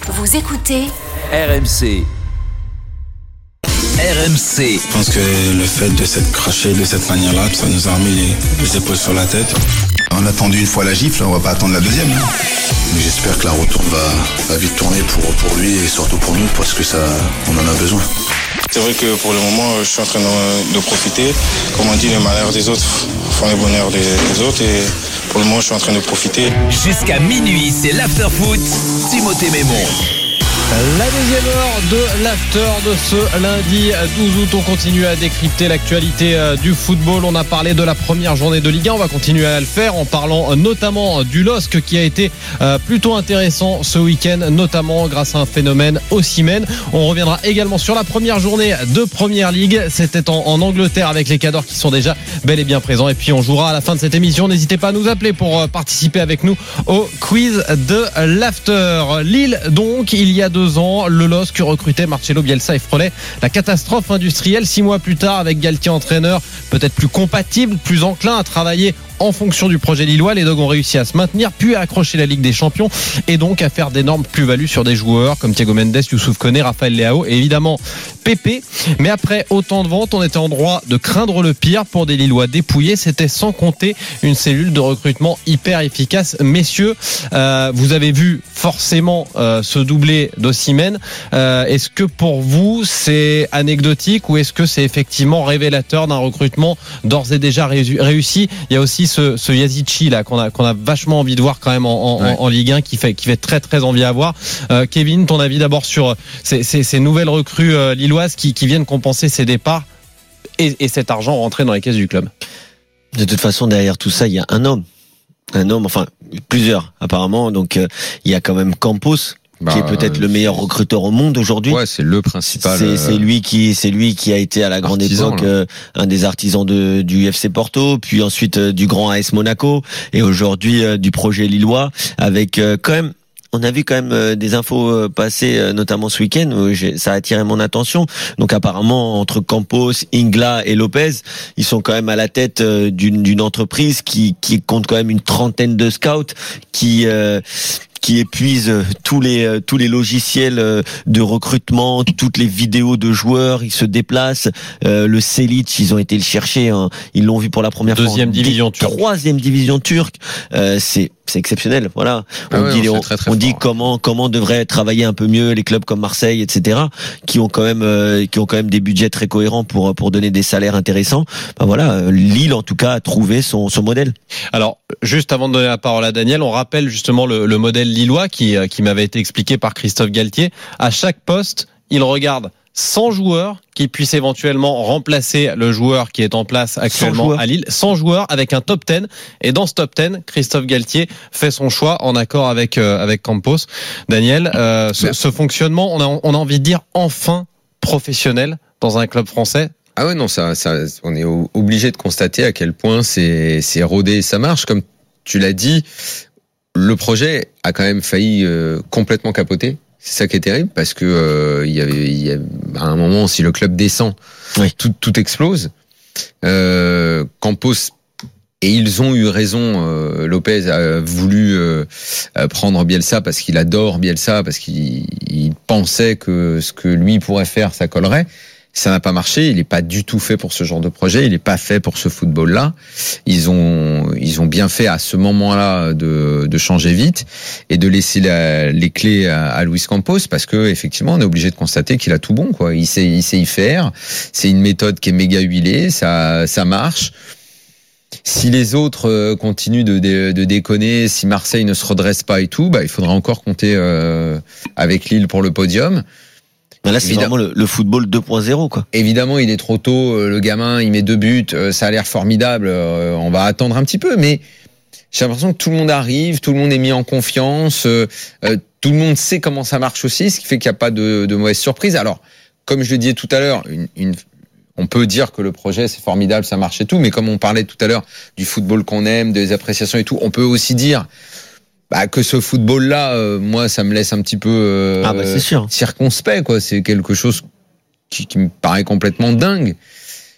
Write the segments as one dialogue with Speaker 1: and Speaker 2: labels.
Speaker 1: Vous écoutez
Speaker 2: RMC. RMC.
Speaker 3: Je pense que le fait de s'être craché de cette manière-là, ça nous a remis les épaules sur la tête.
Speaker 4: On a attendu une fois la gifle, on va pas attendre la deuxième. Mais j'espère que la retourne va vite tourner pour lui et surtout pour nous parce que ça, on en a besoin.
Speaker 3: C'est vrai que pour le moment, je suis en train de profiter. Comme on dit, les malheurs des autres font les bonheurs des autres et pour le moment, je suis en train de profiter.
Speaker 2: Jusqu'à minuit, c'est l'after-foot. Timothée Mémon.
Speaker 5: La deuxième heure de l'after de ce lundi 12 août, on continue à décrypter l'actualité du football. On a parlé de la première journée de Ligue 1, on va continuer à le faire en parlant notamment du LOSC qui a été plutôt intéressant ce week-end, notamment grâce à un phénomène Osimhen. On reviendra également sur la première journée de Première Ligue, c'était en Angleterre avec les Cadors qui sont déjà bel et bien présents. Et puis on jouera à la fin de cette émission, n'hésitez pas à nous appeler pour participer avec nous au quiz de l'after. Lille donc, il y a 2 ans, le LOSC recrutait Marcelo Bielsa et frôlait la catastrophe industrielle. 6 mois plus tard, avec Galtier entraîneur, peut-être plus compatible, plus enclin à travailler en fonction du projet lillois, les Dogs ont réussi à se maintenir, puis à accrocher la Ligue des Champions et donc à faire d'énormes plus-values sur des joueurs comme Thiago Mendes, Youssouf Koné, Raphaël Leao et évidemment Pépé. Mais après autant de ventes, on était en droit de craindre le pire pour des Lillois dépouillés. C'était sans compter une cellule de recrutement hyper efficace. Messieurs, vous avez vu forcément ce doublé d'Osimhen. Est-ce que pour vous c'est anecdotique ou est-ce que c'est effectivement révélateur d'un recrutement d'ores et déjà réussi? Il y a aussi ce Yazici là qu'on a vachement envie de voir quand même en Ligue 1 qui fait très très envie à voir. Kevin, ton avis d'abord sur ces nouvelles recrues lilloises qui viennent compenser ces départs et cet argent rentré dans les caisses du club?
Speaker 6: De toute façon, derrière tout ça, il y a un homme, enfin plusieurs apparemment. Donc il y a quand même Campos, qui est peut-être le meilleur recruteur au monde aujourd'hui.
Speaker 7: Ouais, c'est le principal.
Speaker 6: C'est lui qui a été à la grande époque un des artisans du FC Porto, puis ensuite du grand AS Monaco et aujourd'hui du projet lillois avec quand même. On a vu quand même des infos passer, notamment ce week-end, où ça a attiré mon attention. Donc apparemment, entre Campos, Ingla et Lopez, ils sont quand même à la tête d'une entreprise qui compte quand même une trentaine de scouts qui épuise tous les logiciels de recrutement, toutes les vidéos de joueurs, ils se déplacent. Le Selic, ils ont été le chercher, hein. Ils l'ont vu pour la première fois.
Speaker 5: Deuxième division turque.
Speaker 6: 3e division turque. C'est exceptionnel, voilà. On dit comment devraient travailler un peu mieux les clubs comme Marseille, etc., qui ont quand même des budgets très cohérents pour donner des salaires intéressants. Ben voilà, Lille en tout cas a trouvé son modèle.
Speaker 5: Alors, juste avant de donner la parole à Daniel, on rappelle justement le modèle lillois qui m'avait été expliqué par Christophe Galtier. À chaque poste, il regarde 100 joueurs qui puissent éventuellement remplacer le joueur qui est en place actuellement à Lille. 100 joueurs avec un top 10. Et dans ce top 10, Christophe Galtier fait son choix en accord avec Campos. Daniel, ce fonctionnement, on a envie de dire enfin professionnel dans un club français.
Speaker 7: Ah ouais, non, ça, on est obligé de constater à quel point c'est rodé et ça marche. Comme tu l'as dit, le projet a quand même failli complètement capoter. C'est ça qui est terrible parce que il y a à un moment, si le club descend, tout explose. Campos, et ils ont eu raison, Lopez a voulu prendre Bielsa parce qu'il adore Bielsa, parce qu'il pensait que ce que lui pourrait faire, ça collerait. Ça n'a pas marché, il n'est pas du tout fait pour ce genre de projet, il n'est pas fait pour ce football-là. Ils ont bien fait à ce moment-là de changer vite et de laisser les clés à Luis Campos parce que effectivement, on est obligé de constater qu'il a tout bon, quoi. Il sait y faire. C'est une méthode qui est méga huilée, ça marche. Si les autres continuent de déconner, si Marseille ne se redresse pas et tout, il faudra encore compter avec Lille pour le podium.
Speaker 6: Là, c'est vraiment le football 2.0, quoi.
Speaker 7: Évidemment, il est trop tôt. Le gamin, il met 2 buts. Ça a l'air formidable. On va attendre un petit peu. Mais j'ai l'impression que tout le monde arrive. Tout le monde est mis en confiance. Tout le monde sait comment ça marche aussi. Ce qui fait qu'il n'y a pas de mauvaise surprise. Alors, comme je le disais tout à l'heure, on peut dire que le projet, c'est formidable, ça marche et tout. Mais comme on parlait tout à l'heure du football qu'on aime, des appréciations et tout, on peut aussi dire que ce football-là, moi, ça me laisse un petit peu
Speaker 6: c'est sûr.
Speaker 7: Circonspect, quoi. C'est quelque chose qui me paraît complètement dingue.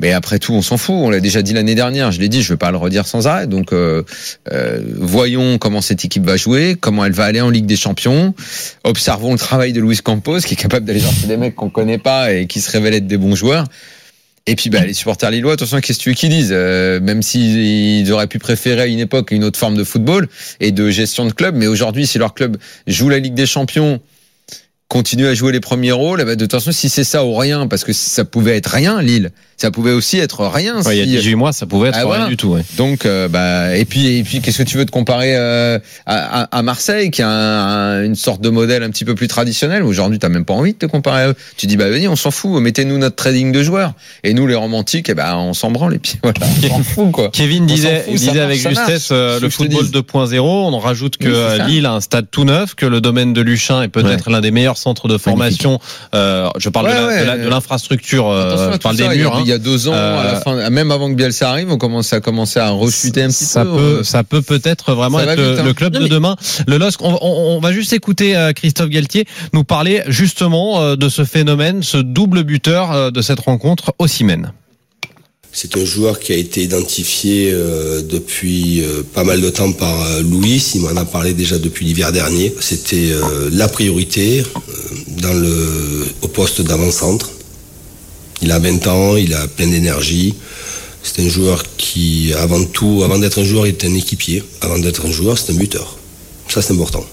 Speaker 7: Mais après tout, on s'en fout. On l'a déjà dit l'année dernière. Je l'ai dit, je ne vais pas le redire sans arrêt. Donc, voyons comment cette équipe va jouer, comment elle va aller en Ligue des Champions. Observons le travail de Luis Campos, qui est capable d'aller chercher des mecs qu'on connaît pas et qui se révèlent être des bons joueurs. Et puis, les supporters lillois, attention, qu'est-ce que tu veux qu'ils disent, même s'ils auraient pu préférer à une époque une autre forme de football et de gestion de club. Mais aujourd'hui, si leur club joue la Ligue des Champions, continue à jouer les premiers rôles, de toute façon, si c'est ça ou rien, parce que ça pouvait être rien, Lille, ça pouvait aussi être rien.
Speaker 5: Il y a 18 mois, ça pouvait être rien
Speaker 7: voilà.
Speaker 5: du tout. Ouais.
Speaker 7: Donc, et puis, qu'est-ce que tu veux te comparer à Marseille, qui a une sorte de modèle un petit peu plus traditionnel. Aujourd'hui, t'as même pas envie de te comparer à eux. Tu dis, venez, on s'en fout, mettez-nous notre trading de joueurs. Et nous, les romantiques, on s'en branle. Et puis voilà, on s'en fout, quoi.
Speaker 5: Kevin disait avec justesse, le football 2.0. On en rajoute que Lille a un stade tout neuf, que le domaine de Luchin est peut-être l'un des meilleurs centres de formation. Je parle de l'infrastructure. Je parle des murs.
Speaker 7: Il y a 2 ans, à la fin, même avant que Bielsa arrive, on commence à rechuter un petit peu.
Speaker 5: Ça peut peut-être vraiment être le club de demain. Le LOSC, on va juste écouter Christophe Galtier nous parler justement de ce phénomène, ce double buteur de cette rencontre, Osimhen.
Speaker 1: C'est un joueur qui a été identifié depuis pas mal de temps par Louis. Il m'en a parlé déjà depuis l'hiver dernier. C'était la priorité au poste d'avant-centre. Il a 20 ans, il a plein d'énergie. C'est un joueur qui, avant d'être un joueur, il est un équipier. Avant d'être un joueur, c'est un buteur. Ça, c'est important.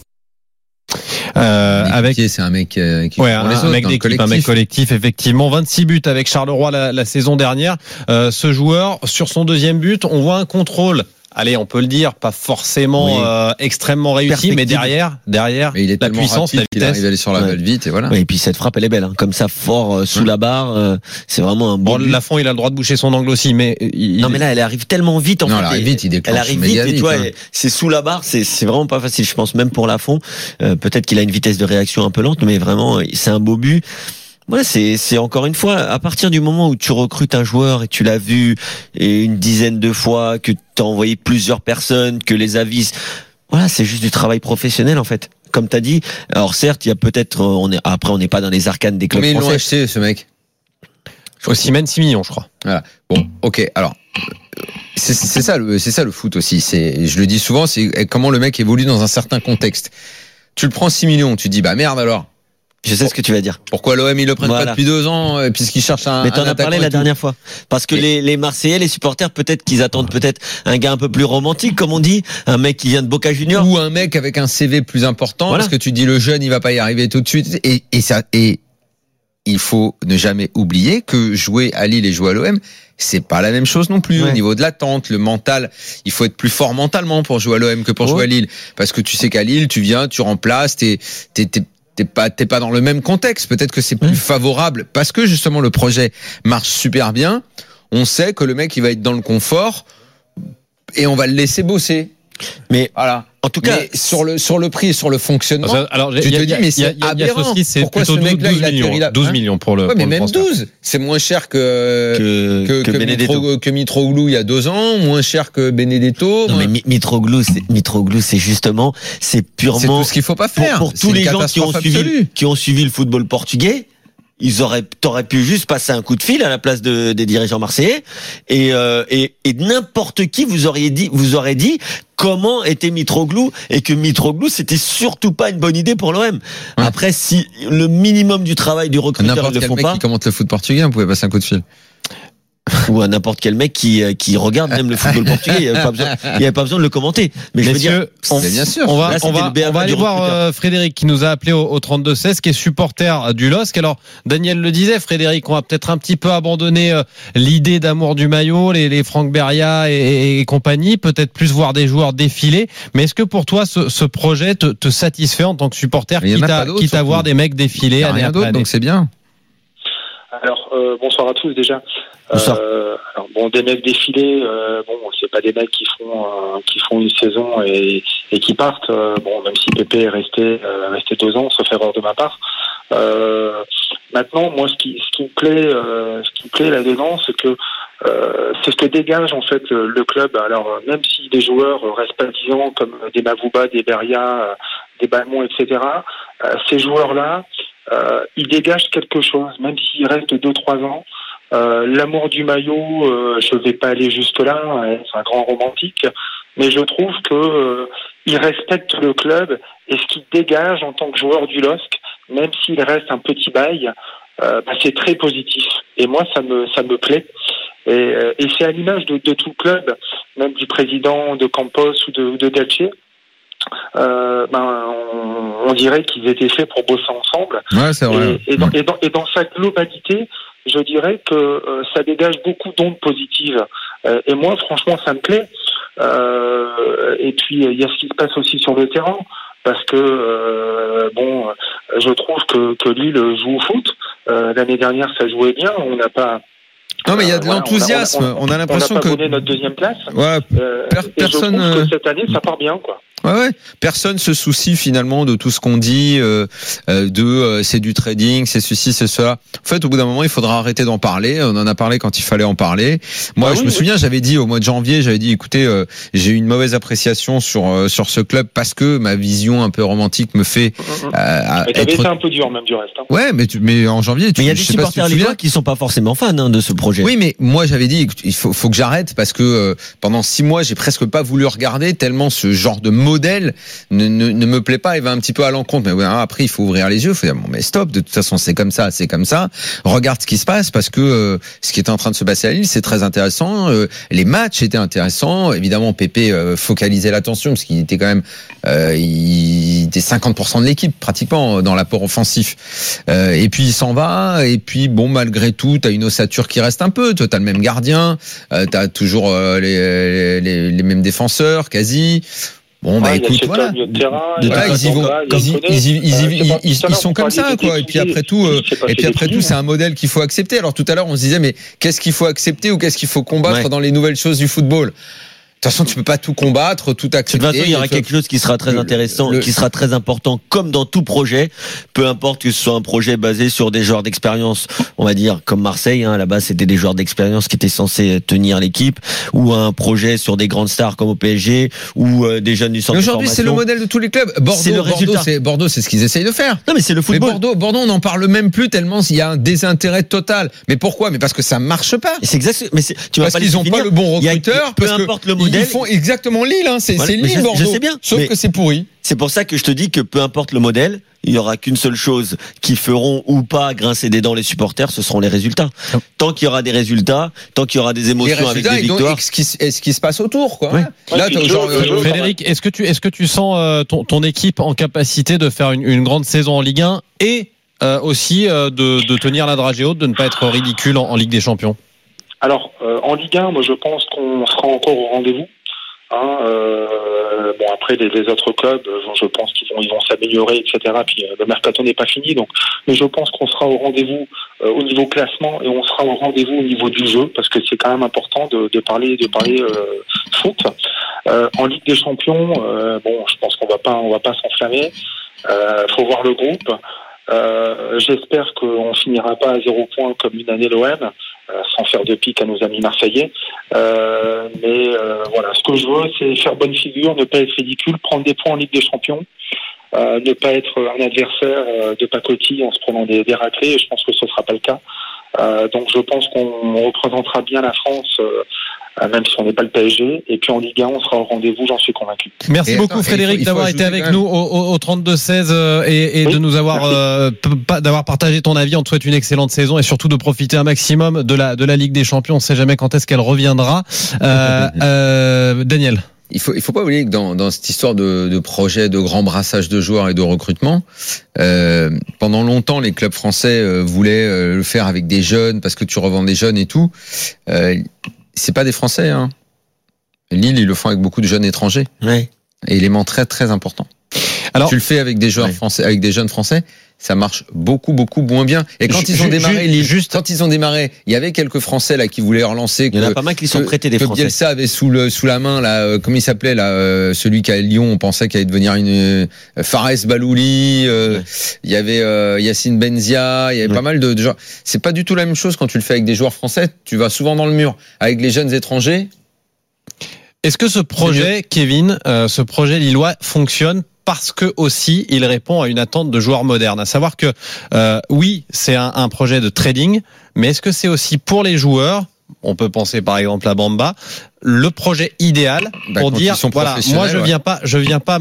Speaker 7: C'est un mec qui
Speaker 5: un mec d'équipe, un mec collectif, effectivement. 26 buts avec Charleroi la saison dernière. Ce joueur, sur son deuxième but, on voit un contrôle. Allez, on peut le dire, pas forcément extrêmement réussi, mais derrière,
Speaker 7: mais il est
Speaker 5: la puissance, la vitesse.
Speaker 7: Il arrive à aller sur la balle vite et voilà.
Speaker 6: Et puis cette frappe, elle est belle, comme ça, fort sous la barre. C'est vraiment un bon.
Speaker 5: Lafont, il a le droit de boucher son angle aussi, mais
Speaker 6: non, mais là, elle arrive tellement vite.
Speaker 7: Elle arrive vite, il déclenche.
Speaker 6: Elle arrive vite, et toi, c'est sous la barre, c'est vraiment pas facile. Je pense même pour Lafont, peut-être qu'il a une vitesse de réaction un peu lente, mais vraiment, c'est un beau but. Voilà, c'est encore une fois, à partir du moment où tu recrutes un joueur et tu l'as vu une dizaine de fois, que t'as envoyé plusieurs personnes, que les avis, voilà, c'est juste du travail professionnel en fait. Comme t'as dit. Alors certes, il y a peut-être, on n'est pas dans les arcanes des clubs français.
Speaker 7: Mais ils l'ont acheté, ce mec.
Speaker 5: Osimhen 6 millions, je crois.
Speaker 7: Voilà. Bon, ok. Alors, c'est ça le foot aussi. Je le dis souvent, c'est comment le mec évolue dans un certain contexte. Tu le prends 6 millions, tu dis merde alors.
Speaker 6: Je sais ce que tu vas dire.
Speaker 7: Pourquoi l'OM ils le prennent pas depuis 2 ans puisqu'ils cherchent un.
Speaker 6: Mais t'en as parlé la dernière fois. Parce que les Marseillais, les supporters, peut-être qu'ils attendent un gars un peu plus romantique, comme on dit, un mec qui vient de Boca Juniors.
Speaker 7: Ou un mec avec un CV plus important, parce que tu dis le jeune il va pas y arriver tout de suite. Et il faut ne jamais oublier que jouer à Lille et jouer à l'OM, c'est pas la même chose non plus. Au niveau de l'attente, le mental, il faut être plus fort mentalement pour jouer à l'OM que pour jouer à Lille. Parce que tu sais qu'à Lille, tu viens, tu remplaces, t'es pas dans le même contexte. Peut-être que c'est plus favorable parce que justement le projet marche super bien. On sait que le mec il va être dans le confort et on va le laisser bosser.
Speaker 6: Mais
Speaker 7: voilà.
Speaker 6: En tout cas,
Speaker 7: sur le prix et sur le fonctionnement,
Speaker 5: alors,
Speaker 7: tu te dis mais c'est aberrant. Pourquoi ce mec-là il atterrit là
Speaker 5: 12 millions pour le.
Speaker 7: Ouais, mais même 12, c'est moins cher que Mitroglou il y a 2 ans, moins cher que Benedetto.
Speaker 6: Non mais Mitroglou, c'est justement, c'est purement.
Speaker 7: C'est tout ce qu'il faut pas faire.
Speaker 6: Pour tous les gens qui ont suivi le football portugais. T'aurais pu juste passer un coup de fil à la place des dirigeants marseillais et n'importe qui vous aurait dit comment était Mitroglou et que Mitroglou c'était surtout pas une bonne idée pour l'OM. Après, si le minimum du travail du recruteur
Speaker 7: n'importe
Speaker 6: le font
Speaker 7: quel
Speaker 6: pas,
Speaker 7: mec qui commente le foot portugais, on pouvait passer un coup de fil.
Speaker 6: Ou à n'importe quel mec qui regarde même le football portugais, il n'y avait pas besoin de le commenter. Mais je veux dire,
Speaker 7: bien sûr.
Speaker 5: On va aller voir Frédéric qui nous a appelé au 32-16, qui est supporter du LOSC. Alors, Daniel le disait, Frédéric, on va peut-être un petit peu abandonner l'idée d'amour du maillot, les Franck Beria et compagnie, peut-être plus voir des joueurs défiler. Mais est-ce que pour toi, ce projet te satisfait en tant que supporter, quitte à voir des mecs défiler année après année?
Speaker 7: Donc c'est bien.
Speaker 8: Alors, bonsoir à tous déjà. Des mecs défilés, c'est pas des mecs qui font une saison et qui partent. Même si Pépé est resté 2 ans, sauf erreur de ma part. Maintenant, moi, ce qui me plaît là-dedans, c'est que c'est ce que dégage en fait le club. Alors, même si des joueurs restent pas 10 ans, comme des Mavouba, des Beria, des Balmont, etc., ces joueurs-là, ils dégagent quelque chose, même s'ils restent 2-3 ans. L'amour du maillot, je vais pas aller jusque là, c'est un grand romantique, mais je trouve que il respecte le club et ce qu'il dégage en tant que joueur du LOSC, même s'il reste un petit bail, c'est très positif. Et moi, ça me plaît. Et c'est à l'image de tout le club, même du président de Campos ou de Galtier. On dirait qu'ils étaient faits pour bosser ensemble.
Speaker 9: Ouais, c'est vrai.
Speaker 8: Et dans sa globalité, je dirais que ça dégage beaucoup d'ondes positives. Et moi, franchement, ça me plaît. Et puis, il y a ce qui se passe aussi sur le terrain. Parce que, je trouve que Lille joue au foot. L'année dernière, ça jouait bien. On n'a pas...
Speaker 9: Non, mais il y a de l'enthousiasme. On a l'impression
Speaker 8: on n'a pas
Speaker 9: que
Speaker 8: donné notre deuxième place.
Speaker 9: Ouais, personne.
Speaker 8: Et je trouve que cette année, ça part bien, quoi.
Speaker 9: Ouais. Personne se soucie finalement de tout ce qu'on dit, c'est du trading, c'est ceci, c'est cela. En fait, au bout d'un moment, il faudra arrêter d'en parler. On en a parlé quand il fallait en parler. Moi, je me souviens, j'avais dit au mois de janvier, écoutez, j'ai eu une mauvaise appréciation sur ce club parce que ma vision un peu romantique me fait.
Speaker 8: Mais t'avais été un peu dur même du reste. Hein.
Speaker 9: Ouais, mais en janvier,
Speaker 6: il y a des supporters lillois qui sont pas forcément fans de ce projet.
Speaker 9: Oui, mais moi j'avais dit, il faut que j'arrête parce que pendant 6 mois, j'ai presque pas voulu regarder tellement ce genre de modèle ne me plaît pas et va un petit peu à l'encontre. Mais après, il faut ouvrir les yeux, il faut dire bon, mais stop, de toute façon, c'est comme ça. Regarde ce qui se passe parce que ce qui est en train de se passer à Lille, c'est très intéressant. Les matchs étaient intéressants. Évidemment, Pépé focalisait l'attention parce qu'il était quand même, il était 50% de l'équipe pratiquement dans l'apport offensif. Et puis il s'en va. Et puis bon, malgré tout, t'as une ossature qui reste un peu. Toi, t'as le même gardien, t'as toujours les mêmes défenseurs, quasi. Bon, écoute, voilà. Ils sont comme ça, quoi. Et puis après tout, c'est un modèle qu'il faut accepter. Alors tout à l'heure, on se disait, mais qu'est-ce qu'il faut accepter ou qu'est-ce qu'il faut combattre dans les nouvelles choses du football? De toute façon, tu peux pas tout combattre, tout accepter.
Speaker 6: De toute façon, il y aura quelque chose qui sera très intéressant, qui sera très important, comme dans tout projet. Peu importe que ce soit un projet basé sur des joueurs d'expérience, on va dire, comme Marseille, à la base, c'était des joueurs d'expérience qui étaient censés tenir l'équipe, ou un projet sur des grandes stars comme au PSG, ou des jeunes du centre de formation.
Speaker 9: Aujourd'hui, c'est le modèle de tous les clubs. Bordeaux, c'est ce qu'ils essayent de faire.
Speaker 6: Non, mais c'est le football.
Speaker 9: Mais Bordeaux, on n'en parle même plus tellement il y a un désintérêt total. Mais pourquoi? Mais parce que ça marche pas.
Speaker 6: C'est exact. Mais parce
Speaker 9: qu'ils n'ont pas le bon recruteur.
Speaker 6: Peu importe le modèle.
Speaker 9: Ils font exactement Lille, c'est Lille, Bordeaux.
Speaker 6: Je sais bien.
Speaker 9: Sauf que c'est pourri.
Speaker 6: C'est pour ça que je te dis que peu importe le modèle, il y aura qu'une seule chose qui feront ou pas grincer des dents les supporters, ce seront les résultats. Tant qu'il y aura des résultats, tant qu'il y aura des émotions avec des victoires.
Speaker 9: Donc, ce qui se passe autour, quoi.
Speaker 6: Oui.
Speaker 5: Là, Frédéric, est-ce que tu sens ton équipe en capacité de faire une grande saison en Ligue 1 et aussi de tenir la dragée haute, de ne pas être ridicule en Ligue des Champions?
Speaker 8: Alors, en Ligue 1, moi je pense qu'on sera encore au rendez-vous. Après les autres clubs, je pense qu'ils vont s'améliorer, etc. Puis le mercato n'est pas fini, donc. Mais je pense qu'on sera au rendez-vous au niveau classement et on sera au rendez-vous au niveau du jeu, parce que c'est quand même important de parler foot. En Ligue des Champions, je pense qu'on va pas s'enflammer. Faut voir le groupe. J'espère qu'on finira pas à 0 points comme une année l'OM, sans faire de pique à nos amis marseillais. Voilà, ce que je veux, c'est faire bonne figure, ne pas être ridicule, prendre des points en Ligue des Champions, ne pas être un adversaire de pacotille en se prenant des raclés, et je pense que ce sera pas le cas. Donc je pense qu'on représentera bien la France, même si on n'est pas le PSG. Et puis en Ligue 1, on sera au rendez-vous, j'en suis convaincu.
Speaker 5: Merci beaucoup Frédéric d'avoir été avec nous au 32-16 et de nous avoir d'avoir partagé ton avis. On te souhaite une excellente saison et surtout de profiter un maximum de la Ligue des Champions. On ne sait jamais quand est-ce qu'elle reviendra. Daniel.
Speaker 7: Il faut pas oublier que dans cette histoire de projet de grand brassage de joueurs et de recrutement, pendant longtemps les clubs français voulaient le faire avec des jeunes parce que tu revends des jeunes et tout. C'est pas des Français, hein. Lille, ils le font avec beaucoup de jeunes étrangers.
Speaker 6: Ouais.
Speaker 7: Et élément très très important. Alors, tu le fais avec des joueurs français, avec des jeunes français, ça marche beaucoup moins bien. Et quand ils ont démarré, quand ils ont démarré, il y avait quelques Français là qui voulaient relancer.
Speaker 6: Il y en a pas mal qui sont prêtés des Français.
Speaker 7: Bielsa avait sous la main là, comment il s'appelait là, celui qui est à Lyon, on pensait qu'il allait devenir une Fares Balouli. Il y avait Yacine Benzia, il y avait pas mal de gens. C'est pas du tout la même chose quand tu le fais avec des joueurs français. Tu vas souvent dans le mur. Avec les jeunes étrangers.
Speaker 5: Est-ce que ce projet, Kevin, ce projet lillois fonctionne parce que aussi il répond à une attente de joueurs modernes. À savoir que oui, c'est un projet de trading, mais est-ce que c'est aussi pour les joueurs? On peut penser par exemple à Bamba, le projet idéal pour dire voilà, moi je viens pas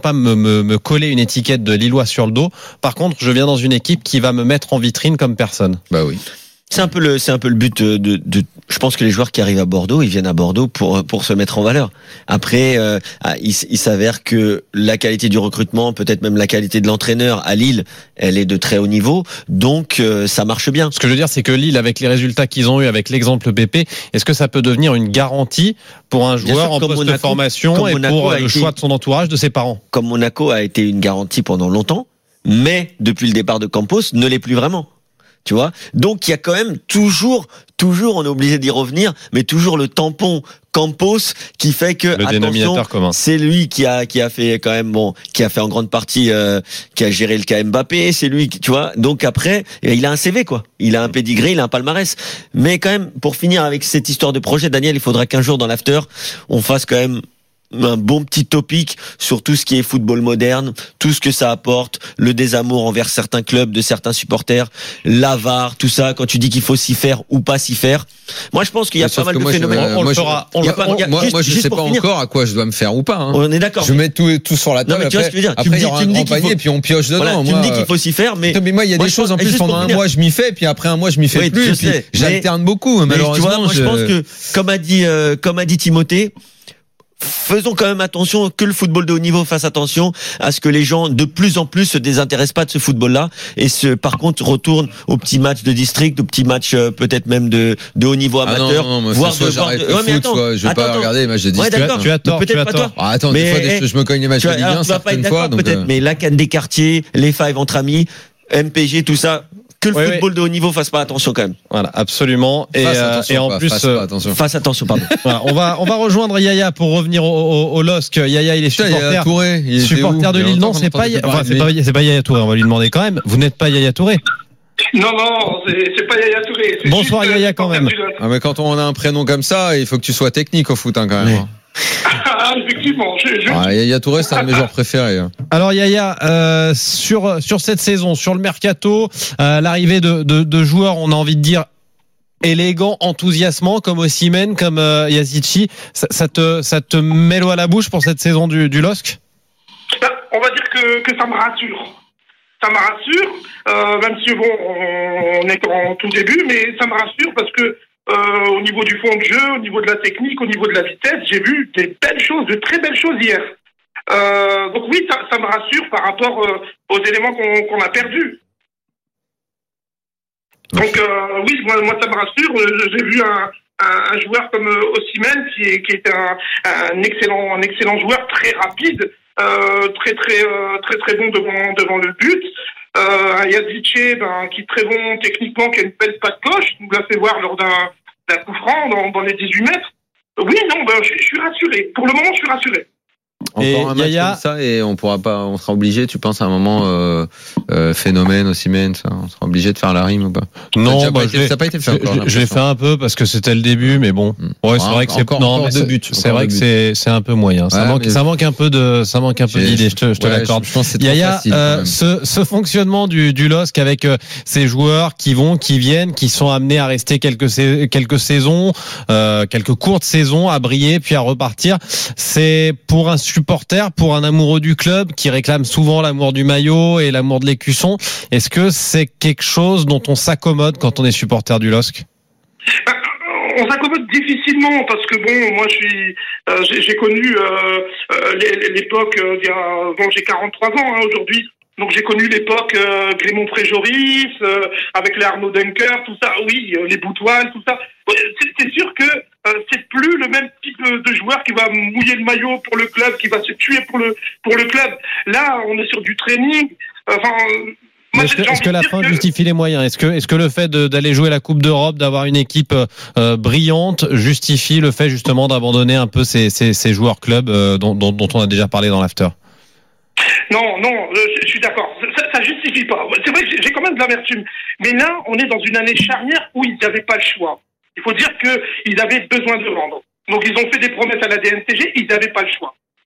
Speaker 5: me coller une étiquette de Lillois sur le dos. Par contre, je viens dans une équipe qui va me mettre en vitrine comme personne.
Speaker 7: Bah oui.
Speaker 6: C'est un peu le but de je pense que les joueurs qui arrivent à Bordeaux, ils viennent à Bordeaux pour se mettre en valeur. Après, il s'avère que la qualité du recrutement, peut-être même la qualité de l'entraîneur à Lille, elle est de très haut niveau, donc ça marche bien.
Speaker 5: Ce que je veux dire, c'est que Lille, avec les résultats qu'ils ont eu, avec l'exemple BP, est-ce que ça peut devenir une garantie pour un joueur en poste de formation et pour le choix de son entourage, de ses parents?
Speaker 6: Comme Monaco a été une garantie pendant longtemps, mais depuis le départ de Campos, ne l'est plus vraiment. Tu vois, donc il y a quand même toujours, on est obligé d'y revenir, mais toujours le tampon Campos qui fait que
Speaker 5: le dénominateur commun.
Speaker 6: C'est lui qui a fait quand même qui a fait en grande partie, qui a géré le cas Mbappé, c'est lui qui, tu vois. Donc après, il a un CV quoi, il a un pédigré, il a un palmarès. Mais quand même, pour finir avec cette histoire de projet, Daniel, il faudra qu'un jour dans l'after, on fasse quand même un bon petit topic sur tout ce qui est football moderne, tout ce que ça apporte, le désamour envers certains clubs, de certains supporters, l'avare, tout ça, quand tu dis qu'il faut s'y faire ou pas s'y faire. Moi, je pense qu'il y a pas mal de phénomènes.
Speaker 7: Moi, je sais pas encore à quoi je dois me faire ou pas. Hein.
Speaker 6: On est d'accord.
Speaker 7: Je mets tout sur la table.
Speaker 6: Non, mais tu vois ce que je veux dire.
Speaker 7: Après, il y aura un grand panier et puis on pioche dedans.
Speaker 6: Voilà, tu me dis qu'il faut s'y faire, mais
Speaker 7: moi, il y a des choses en plus pendant un mois, je m'y fais, puis après un mois, je m'y fais plus. Et puis j'alterne beaucoup. Malheureusement,
Speaker 6: tu vois, moi, je pense que, comme a dit Timothée, faisons quand même attention que le football de haut niveau fasse attention à ce que les gens de plus en plus se désintéressent pas de ce football-là et par contre retournent aux petits matchs de district, aux petits matchs peut-être même de haut niveau amateur.
Speaker 7: Voire je vais pas regarder les matchs de district.
Speaker 5: Ouais, tu as tort.
Speaker 7: Peut-être pas toi. Attends, des fois je me cogne les matchs de Ligue 1 certaines fois.
Speaker 6: Peut-être, mais la canne des quartiers, les fives entre amis, MPG, tout ça. Que le football de haut niveau fasse pas attention quand même.
Speaker 5: Voilà, absolument. Et en plus,
Speaker 6: fasse attention, pardon.
Speaker 5: Voilà, on va rejoindre Yaya pour revenir au LOSC. Yaya, il est supporter de Lille. Non, c'est pas Yaya Touré. On va lui demander quand même. Vous n'êtes pas Yaya Touré?
Speaker 10: Non, c'est pas Yaya Touré.
Speaker 5: Bonsoir Yaya quand même.
Speaker 7: Ah, mais quand on a un prénom comme ça, il faut que tu sois technique au foot hein, quand même.
Speaker 10: Ah, effectivement.
Speaker 7: Yaya Touré, c'est un de mes joueurs préférés.
Speaker 5: Alors Yaya, sur cette saison, sur le mercato, l'arrivée de joueurs, on a envie de dire élégants, enthousiasmants, comme Osimhen, comme Yazici, ça te met l'eau à la bouche pour cette saison du LOSC?
Speaker 10: On va dire que ça me rassure. Ça me rassure, même si on est en tout début, mais ça me rassure parce que au niveau du fond de jeu, au niveau de la technique, au niveau de la vitesse, j'ai vu des belles choses, de très belles choses hier. Donc oui, ça me rassure par rapport aux éléments qu'on a perdus. Donc oui, moi ça me rassure. J'ai vu un joueur comme Osimhen qui est un excellent joueur, très rapide, très bon devant le but. Un Yazici, qui est très bon techniquement, qui a une belle patte gauche, nous l'a fait voir lors d'un coup franc dans les 18 mètres. Oui, non, je suis rassuré. Pour le moment, je suis rassuré.
Speaker 7: Encore un match comme ça et on sera obligé, tu penses à un moment phénomène Osimhen, ça, on sera obligé de faire la rime ou pas?
Speaker 5: Non, ça
Speaker 7: n'a pas été fait encore.
Speaker 5: J'ai fait un peu parce que c'était le début, mais bon. Ouais, c'est vrai que c'est
Speaker 7: encore deux buts.
Speaker 5: C'est vrai que c'est un peu moyen. Ça manque un peu d'idées. Je te l'accorde. Yaya, ce fonctionnement du LOSC avec ces joueurs qui viennent, qui sont amenés à rester quelques saisons, quelques courtes saisons, à briller puis à repartir. C'est pour un supporter, pour un amoureux du club qui réclame souvent l'amour du maillot et l'amour de l'écusson. Est-ce que c'est quelque chose dont on s'accommode quand on est supporter du LOSC?
Speaker 10: On s'accommode difficilement parce que bon, moi j'ai connu l'époque j'ai 43 ans aujourd'hui. Donc j'ai connu l'époque Clément Fréjoris, avec les Arnaud Dunker, tout ça, oui, les Boutoiles, tout ça. C'est sûr que c'est plus le même type de joueur qui va mouiller le maillot pour le club, qui va se tuer pour le club. Là, on est sur du training.
Speaker 5: Est-ce que la fin justifie les moyens? Est-ce que le fait d'aller jouer la Coupe d'Europe, d'avoir une équipe brillante, justifie le fait justement d'abandonner un peu ces joueurs clubs dont on a déjà parlé dans l'after?
Speaker 10: Non, je suis d'accord. Ça justifie pas. C'est vrai que j'ai quand même de l'amertume. Mais là, on est dans une année charnière où ils n'avaient pas le choix. Il faut dire qu'ils avaient besoin de vendre. Donc, ils ont fait des promesses à la DNCG, ils n'avaient pas le choix.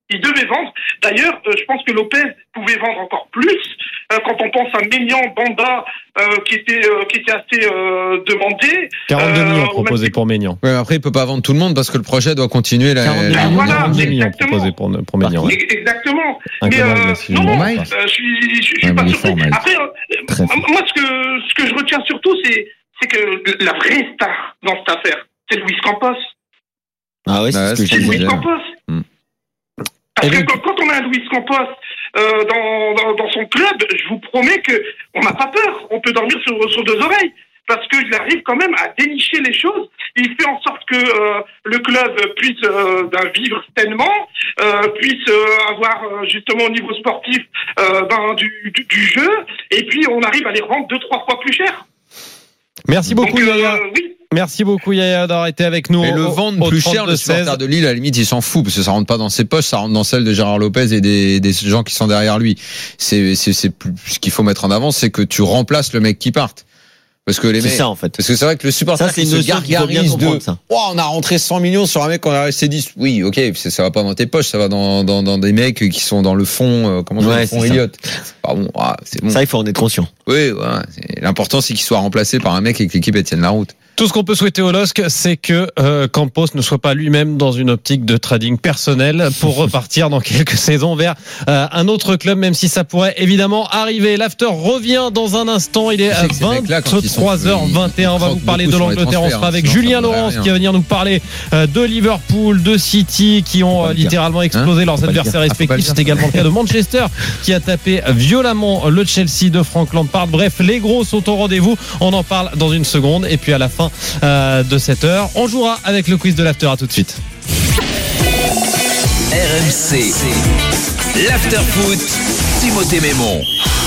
Speaker 10: Il devait vendre. D'ailleurs, je pense que Lopez pouvait vendre encore plus quand on pense à Maignan, Banda, qui était assez demandé.
Speaker 5: 42 millions proposés pour Maignan.
Speaker 9: Ouais, après, il peut pas vendre tout le monde parce que le projet doit continuer.
Speaker 5: 42 millions proposés pour Maignan.
Speaker 10: Ouais. Exactement.
Speaker 5: Mais
Speaker 10: je suis pas surpris. Après, moi, ce que je retiens surtout, c'est que la vraie star dans cette affaire, c'est Luis Campos.
Speaker 6: Ah oui, c'est ce que je disais.
Speaker 10: Luis Campos. Parce que quand on a un Luis Campos dans son club, je vous promets que on n'a pas peur. On peut dormir sur deux oreilles. Parce qu'il arrive quand même à dénicher les choses. Il fait en sorte que le club puisse vivre sainement, puisse avoir justement au niveau sportif du jeu, et puis on arrive à les revendre 2-3 fois plus cher.
Speaker 5: Merci beaucoup, Yaya.
Speaker 10: Oui.
Speaker 5: Merci beaucoup, Yaya, d'avoir été avec nous.
Speaker 9: Mais le vendre plus cher, le supporter de Lille, à la limite, il s'en fout, parce que ça rentre pas dans ses poches, ça rentre dans celle de Gérard Lopez et des gens qui sont derrière lui. C'est plus, ce qu'il faut mettre en avant, c'est que tu remplaces le mec qui parte. Parce que les mecs,
Speaker 6: c'est ça, en fait.
Speaker 9: Parce que c'est vrai que le supporter
Speaker 6: ça, c'est
Speaker 9: qui se gargarise de, on a rentré 100 millions sur un mec qu'on a resté 10. Oui, ok, ça va pas dans tes poches, ça va dans des mecs qui sont dans le fond, le fond Elliott. C'est bon.
Speaker 6: Ça, il faut en être conscient.
Speaker 9: Oui, l'important, c'est qu'il soit remplacé par un mec et que l'équipe tienne la route.
Speaker 5: Tout ce qu'on peut souhaiter au LOSC, c'est que Campos ne soit pas lui-même dans une optique de trading personnel pour repartir dans quelques saisons vers un autre club, même si ça pourrait évidemment arriver. L'after revient dans un instant. Il est à 23h21. On va vous parler de l'Angleterre. On sera avec Julien Laurence qui va venir nous parler de Liverpool, de City, qui ont littéralement explosé leurs adversaires respectifs. C'est également le cas de Manchester qui a tapé violemment le Chelsea de Frank Lampard. Bref, les gros sont au rendez-vous. On en parle dans une seconde. Et puis à la fin de cette heure, on jouera avec le quiz de l'after. À tout de suite.
Speaker 2: RMC, l'after foot, Timothée Mémon.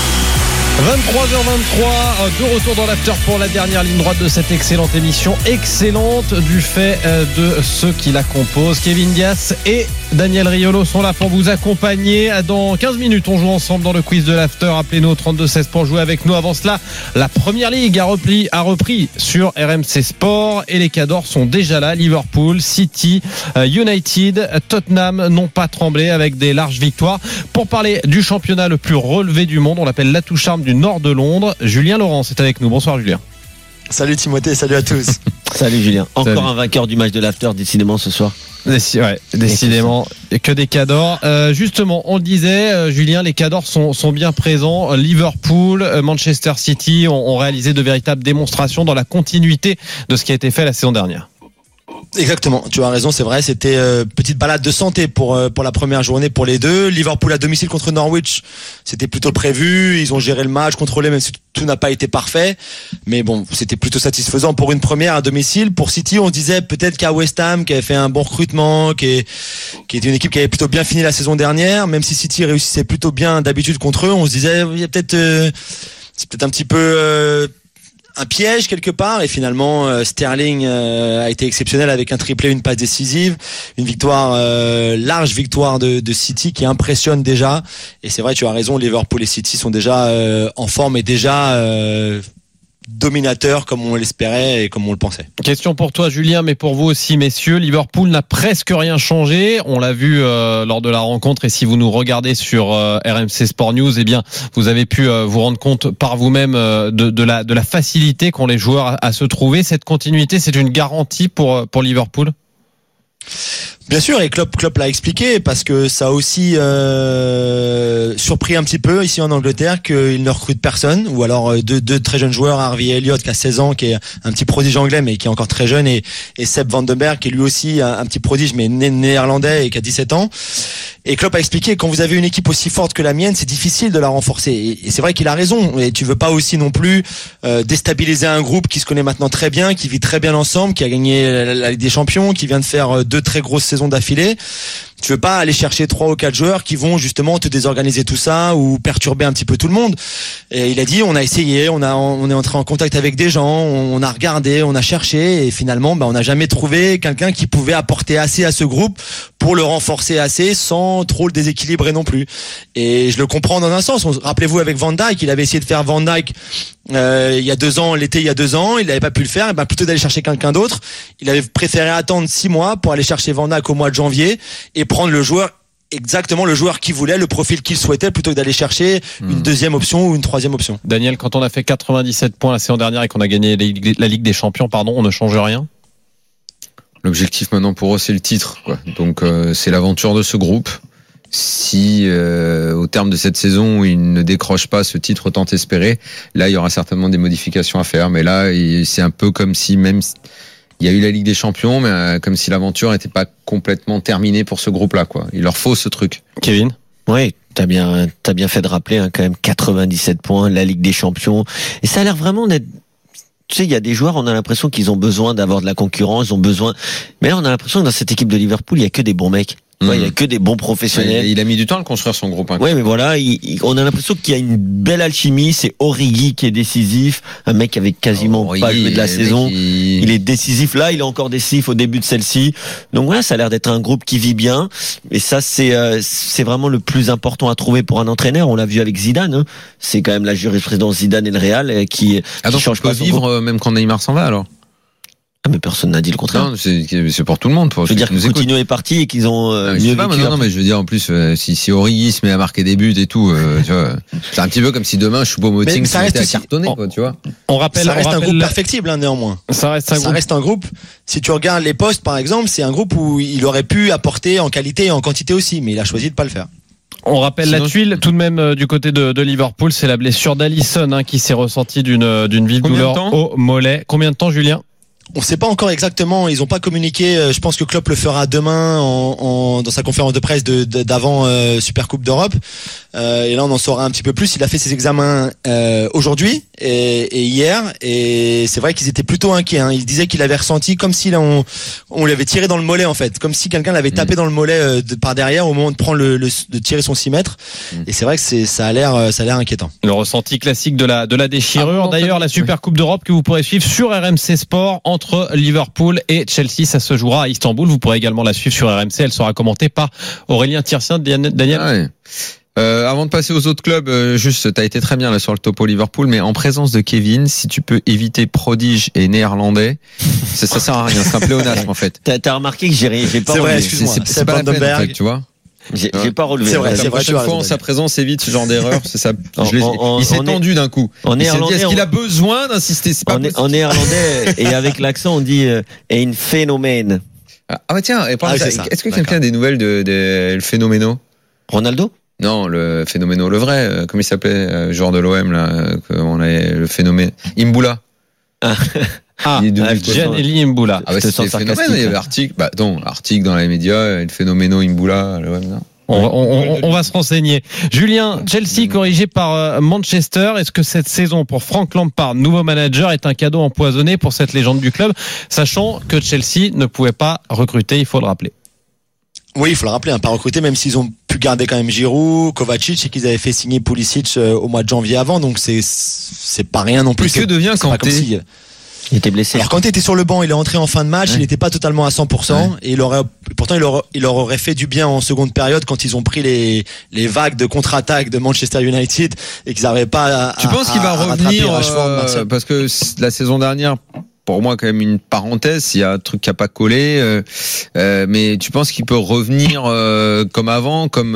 Speaker 5: 23h23, de retour dans l'after pour la dernière ligne droite de cette excellente émission. Excellente du fait de ceux qui la composent. Kevin Dias et Daniel Riolo sont là pour vous accompagner. Dans 15 minutes, on joue ensemble dans le quiz de l'after. Appelez-nous au 32-16 pour jouer avec nous. Avant cela, la Première Ligue a repris sur RMC Sport et les Cadors sont déjà là. Liverpool, City, United, Tottenham n'ont pas tremblé avec des larges victoires. Pour parler du championnat le plus relevé du monde, on l'appelle l'Atoucharme du nord de Londres. Julien Laurence est avec nous. Bonsoir Julien.
Speaker 11: Salut Timothée, salut à tous.
Speaker 6: Salut Julien. Encore un vainqueur du match de l'after décidément ce soir.
Speaker 5: Décidément, que des Cadors. Justement, on le disait, Julien, les Cadors sont bien présents. Liverpool, Manchester City ont réalisé de véritables démonstrations dans la continuité de ce qui a été fait la saison dernière.
Speaker 11: Exactement, tu as raison, c'est vrai, c'était petite balade de santé pour la première journée pour les deux. Liverpool à domicile contre Norwich, c'était plutôt prévu, ils ont géré le match, contrôlé, même si tout n'a pas été parfait, mais bon, c'était plutôt satisfaisant pour une première à domicile. Pour City, on se disait peut-être qu'à West Ham, qui avait fait un bon recrutement, qui était une équipe qui avait plutôt bien fini la saison dernière, même si City réussissait plutôt bien d'habitude contre eux, on se disait il y a peut-être c'est peut-être un petit peu un piège quelque part, et finalement Sterling a été exceptionnel avec un triplé, une passe décisive, une victoire, large victoire de City qui impressionne déjà. Et c'est vrai, tu as raison, Liverpool et City sont déjà en forme et déjà dominateur comme on l'espérait et comme on le pensait.
Speaker 5: Question pour toi Julien, mais pour vous aussi messieurs. Liverpool n'a presque rien changé, on l'a vu lors de la rencontre, et si vous nous regardez sur RMC Sport News, eh bien vous avez pu vous rendre compte par vous-même de la facilité qu'ont les joueurs à se trouver. Cette continuité, c'est une garantie pour Liverpool?
Speaker 11: Bien sûr, et Klopp l'a expliqué, parce que ça a aussi surpris un petit peu ici en Angleterre qu'il ne recrute personne, ou alors deux très jeunes joueurs, Harvey Elliott qui a 16 ans, qui est un petit prodige anglais mais qui est encore très jeune, et Sepp van den Berg qui est lui aussi un petit prodige mais néerlandais et qui a 17 ans. Et Klopp a expliqué, quand vous avez une équipe aussi forte que la mienne, c'est difficile de la renforcer. Et c'est vrai qu'il a raison. Et tu veux pas aussi non plus déstabiliser un groupe qui se connaît maintenant très bien, qui vit très bien ensemble, qui a gagné la Ligue des Champions, qui vient de faire 2 très grosses saisons d'affilée. Tu veux pas aller chercher 3 ou 4 joueurs qui vont justement te désorganiser tout ça ou perturber un petit peu tout le monde. Et il a dit, on a essayé, on est entré en contact avec des gens, on a regardé, on a cherché, et finalement, on n'a jamais trouvé quelqu'un qui pouvait apporter assez à ce groupe pour le renforcer assez sans trop le déséquilibrer non plus. Et je le comprends dans un sens. Rappelez-vous avec Van Dijk, il avait essayé de faire Van Dijk il y a 2 ans, l'été il y a 2 ans, il n'avait pas pu le faire, et plutôt d'aller chercher quelqu'un d'autre, il avait préféré attendre 6 mois pour aller chercher Van Dijk au mois de janvier et prendre le joueur exactement le joueur qu'il voulait, le profil qu'il souhaitait, plutôt que d'aller chercher une deuxième option ou une troisième option.
Speaker 5: Daniel, quand on a fait 97 points la saison dernière et qu'on a gagné la Ligue des Champions, on ne change rien?
Speaker 7: L'objectif maintenant pour eux, c'est le titre, quoi. Donc c'est l'aventure de ce groupe. Si au terme de cette saison ils ne décrochent pas ce titre tant espéré, là il y aura certainement des modifications à faire. Mais là c'est un peu comme si même il y a eu la Ligue des Champions, mais comme si l'aventure n'était pas complètement terminée pour ce groupe-là, quoi. Il leur faut ce truc.
Speaker 5: Kevin?
Speaker 6: Oui, t'as bien fait de rappeler, hein, quand même 97 points, la Ligue des Champions, et ça a l'air vraiment d'être. Tu sais, il y a des joueurs, on a l'impression qu'ils ont besoin d'avoir de la concurrence, ils ont besoin. Mais là, on a l'impression que dans cette équipe de Liverpool, il y a que des bons mecs. Ouais, il y a que des bons professionnels.
Speaker 7: Il a mis du temps à construire son groupe.
Speaker 6: Ouais, mais voilà, on a l'impression qu'il y a une belle alchimie. C'est Origi qui est décisif, un mec qui avait quasiment pas joué de la saison. Il est décisif là, il est encore décisif au début de celle-ci. Donc voilà, ça a l'air d'être un groupe qui vit bien. Et ça, c'est vraiment le plus important à trouver pour un entraîneur. On l'a vu avec Zidane. Hein. C'est quand même la jurisprudence Zidane et le Real qui change pas.
Speaker 7: Vivre même quand Neymar s'en va alors.
Speaker 6: Ah, mais personne n'a dit le contraire.
Speaker 7: Non, c'est pour tout le monde.
Speaker 6: Je veux dire que Coutinho est parti et qu'ils ont mieux vécu.
Speaker 7: Non, mais je veux dire en plus, si Origi se met à marquer des buts et tout, tu vois, c'est un petit peu comme si demain Choupo-Moting se mettait à cartonner, quoi, tu vois.
Speaker 11: Ça reste un groupe perfectible, hein, néanmoins. Ça reste un groupe. Si tu regardes les postes, par exemple, c'est un groupe où il aurait pu apporter en qualité et en quantité aussi, mais il a choisi de pas le faire.
Speaker 5: On rappelle la tuile tout de même du côté de Liverpool, c'est la blessure d'Alisson, hein, qui s'est ressentie d'une vive douleur au mollet. Combien de temps, Julien?
Speaker 11: On ne sait pas encore exactement, ils n'ont pas communiqué. Je pense que Klopp le fera demain dans sa conférence de presse d'avant Super Coupe d'Europe. Et là, on en saura un petit peu plus. Il a fait ses examens aujourd'hui et hier. Et c'est vrai qu'ils étaient plutôt inquiets. Hein. Il disait qu'il avait ressenti comme si on lui avait tiré dans le mollet, en fait, comme si quelqu'un l'avait tapé dans le mollet par derrière au moment de prendre de tirer son 6 mètres. Et c'est vrai que ça a l'air inquiétant.
Speaker 5: Le ressenti classique de la déchirure. D'ailleurs, la Super Coupe d'Europe que vous pourrez suivre sur RMC Sport entre Liverpool et Chelsea, ça se jouera à Istanbul. Vous pourrez également la suivre sur RMC. Elle sera commentée par Aurélien Thirssien. Daniel.
Speaker 7: Ouais. Avant de passer aux autres clubs, juste, t'as été très bien là sur le topo Liverpool, mais en présence de Kevin, si tu peux éviter prodige et néerlandais, ça sert à rien. C'est un pléonasme en fait.
Speaker 6: T'as remarqué que j'ai pas.
Speaker 11: C'est vrai, excuse-moi.
Speaker 7: C'est pas la peine en fait, tu vois.
Speaker 6: J'ai pas relevé.
Speaker 11: C'est vrai,
Speaker 7: la prochaine fois, en sa présence, évite ce genre d'erreur. C'est ça. Il s'est tendu d'un coup.
Speaker 6: En néerlandais,
Speaker 7: est-ce qu'il a besoin d'insister?
Speaker 6: En néerlandais et avec l'accent, on dit un phénomène.
Speaker 7: Ah tiens, est-ce que quelqu'un a des nouvelles de le phénoméno?
Speaker 5: Ronaldo?
Speaker 7: Non, le phénoméno, le vrai. Comment il s'appelait, joueur de l'OM là, on avait le phénomène. Imbula.
Speaker 5: Gianelli Imbula.
Speaker 7: Ah ouais, c'était phénomène. Il y avait article dans les médias, le phénoméno Imbula.
Speaker 5: On va se renseigner. Julien, Chelsea corrigé par Manchester. Est-ce que cette saison pour Frank Lampard, nouveau manager, est un cadeau empoisonné pour cette légende du club, sachant que Chelsea ne pouvait pas recruter, il faut le rappeler.
Speaker 11: Oui, il faut le rappeler, pas recruter, même s'ils ont pu garder quand même Giroud, Kovacic, et qu'ils avaient fait signer Pulisic au mois de janvier avant, donc c'est pas rien non plus.
Speaker 7: Que devient Kanté?
Speaker 6: Il était blessé.
Speaker 11: Alors Kanté était sur le banc, il est rentré en fin de match, il n'était pas totalement à 100%, et pourtant il leur aurait fait du bien en seconde période quand ils ont pris les vagues de contre-attaque de Manchester United et qu'ils n'arrivaient pas
Speaker 7: Tu penses qu'il va revenir parce que la saison dernière, pour moi quand même une parenthèse, il y a un truc qui a pas collé, mais tu penses qu'il peut revenir comme avant, comme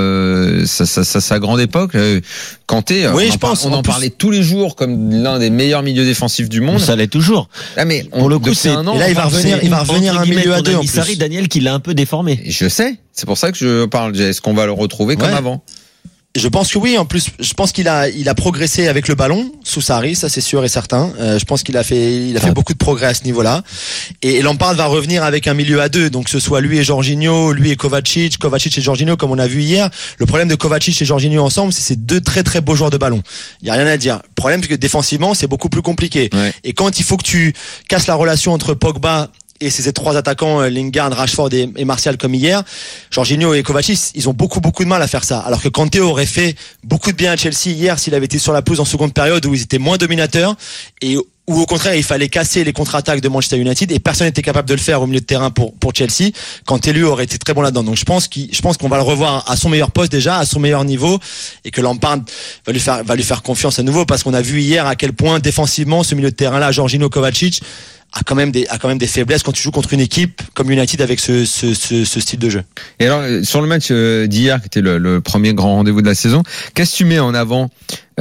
Speaker 7: sa grande époque? Kanté,
Speaker 11: oui,
Speaker 7: on en parlait tous les jours comme l'un des meilleurs milieux défensifs du monde.
Speaker 6: Ça l'est toujours.
Speaker 7: Ah mais
Speaker 6: pour le coup, c'est un an.
Speaker 11: Et là il va revenir un milieu à deux en plus.
Speaker 6: Daniel qui l'a un peu déformé.
Speaker 7: Je sais, c'est pour ça que je parle. Est-ce qu'on va le retrouver comme avant?
Speaker 11: Je pense que oui. En plus, je pense qu'il a progressé avec le ballon sous Sarri, ça c'est sûr et certain. Je pense qu'il a fait beaucoup de progrès à ce niveau-là. Et Lampard va revenir avec un milieu à deux, donc que ce soit lui et Jorginho, lui et Kovacic et Jorginho, comme on a vu hier. Le problème de Kovacic et Jorginho ensemble, c'est ces deux très très beaux joueurs de ballon. Il y a rien à dire. Le problème, c'est que défensivement, c'est beaucoup plus compliqué. Ouais. Et quand il faut que tu casses la relation entre Pogba et ces trois attaquants, Lingard, Rashford et Martial comme hier, Jorginho et Kovacic, ils ont beaucoup de mal à faire ça. Alors que Kanté aurait fait beaucoup de bien à Chelsea hier s'il avait été sur la pelouse en seconde période où ils étaient moins dominateurs et où au contraire il fallait casser les contre-attaques de Manchester United et personne n'était capable de le faire au milieu de terrain pour Chelsea. Kanté lui aurait été très bon là-dedans. Donc je pense qu'on va le revoir à son meilleur poste déjà, à son meilleur niveau, et que Lampard va lui faire confiance à nouveau, parce qu'on a vu hier à quel point défensivement ce milieu de terrain là, Jorginho, Kovacic, a quand même des faiblesses quand tu joues contre une équipe comme United avec ce style de jeu.
Speaker 9: Et alors, sur le match d'hier, qui était le premier grand rendez-vous de la saison, qu'est-ce que tu mets en avant?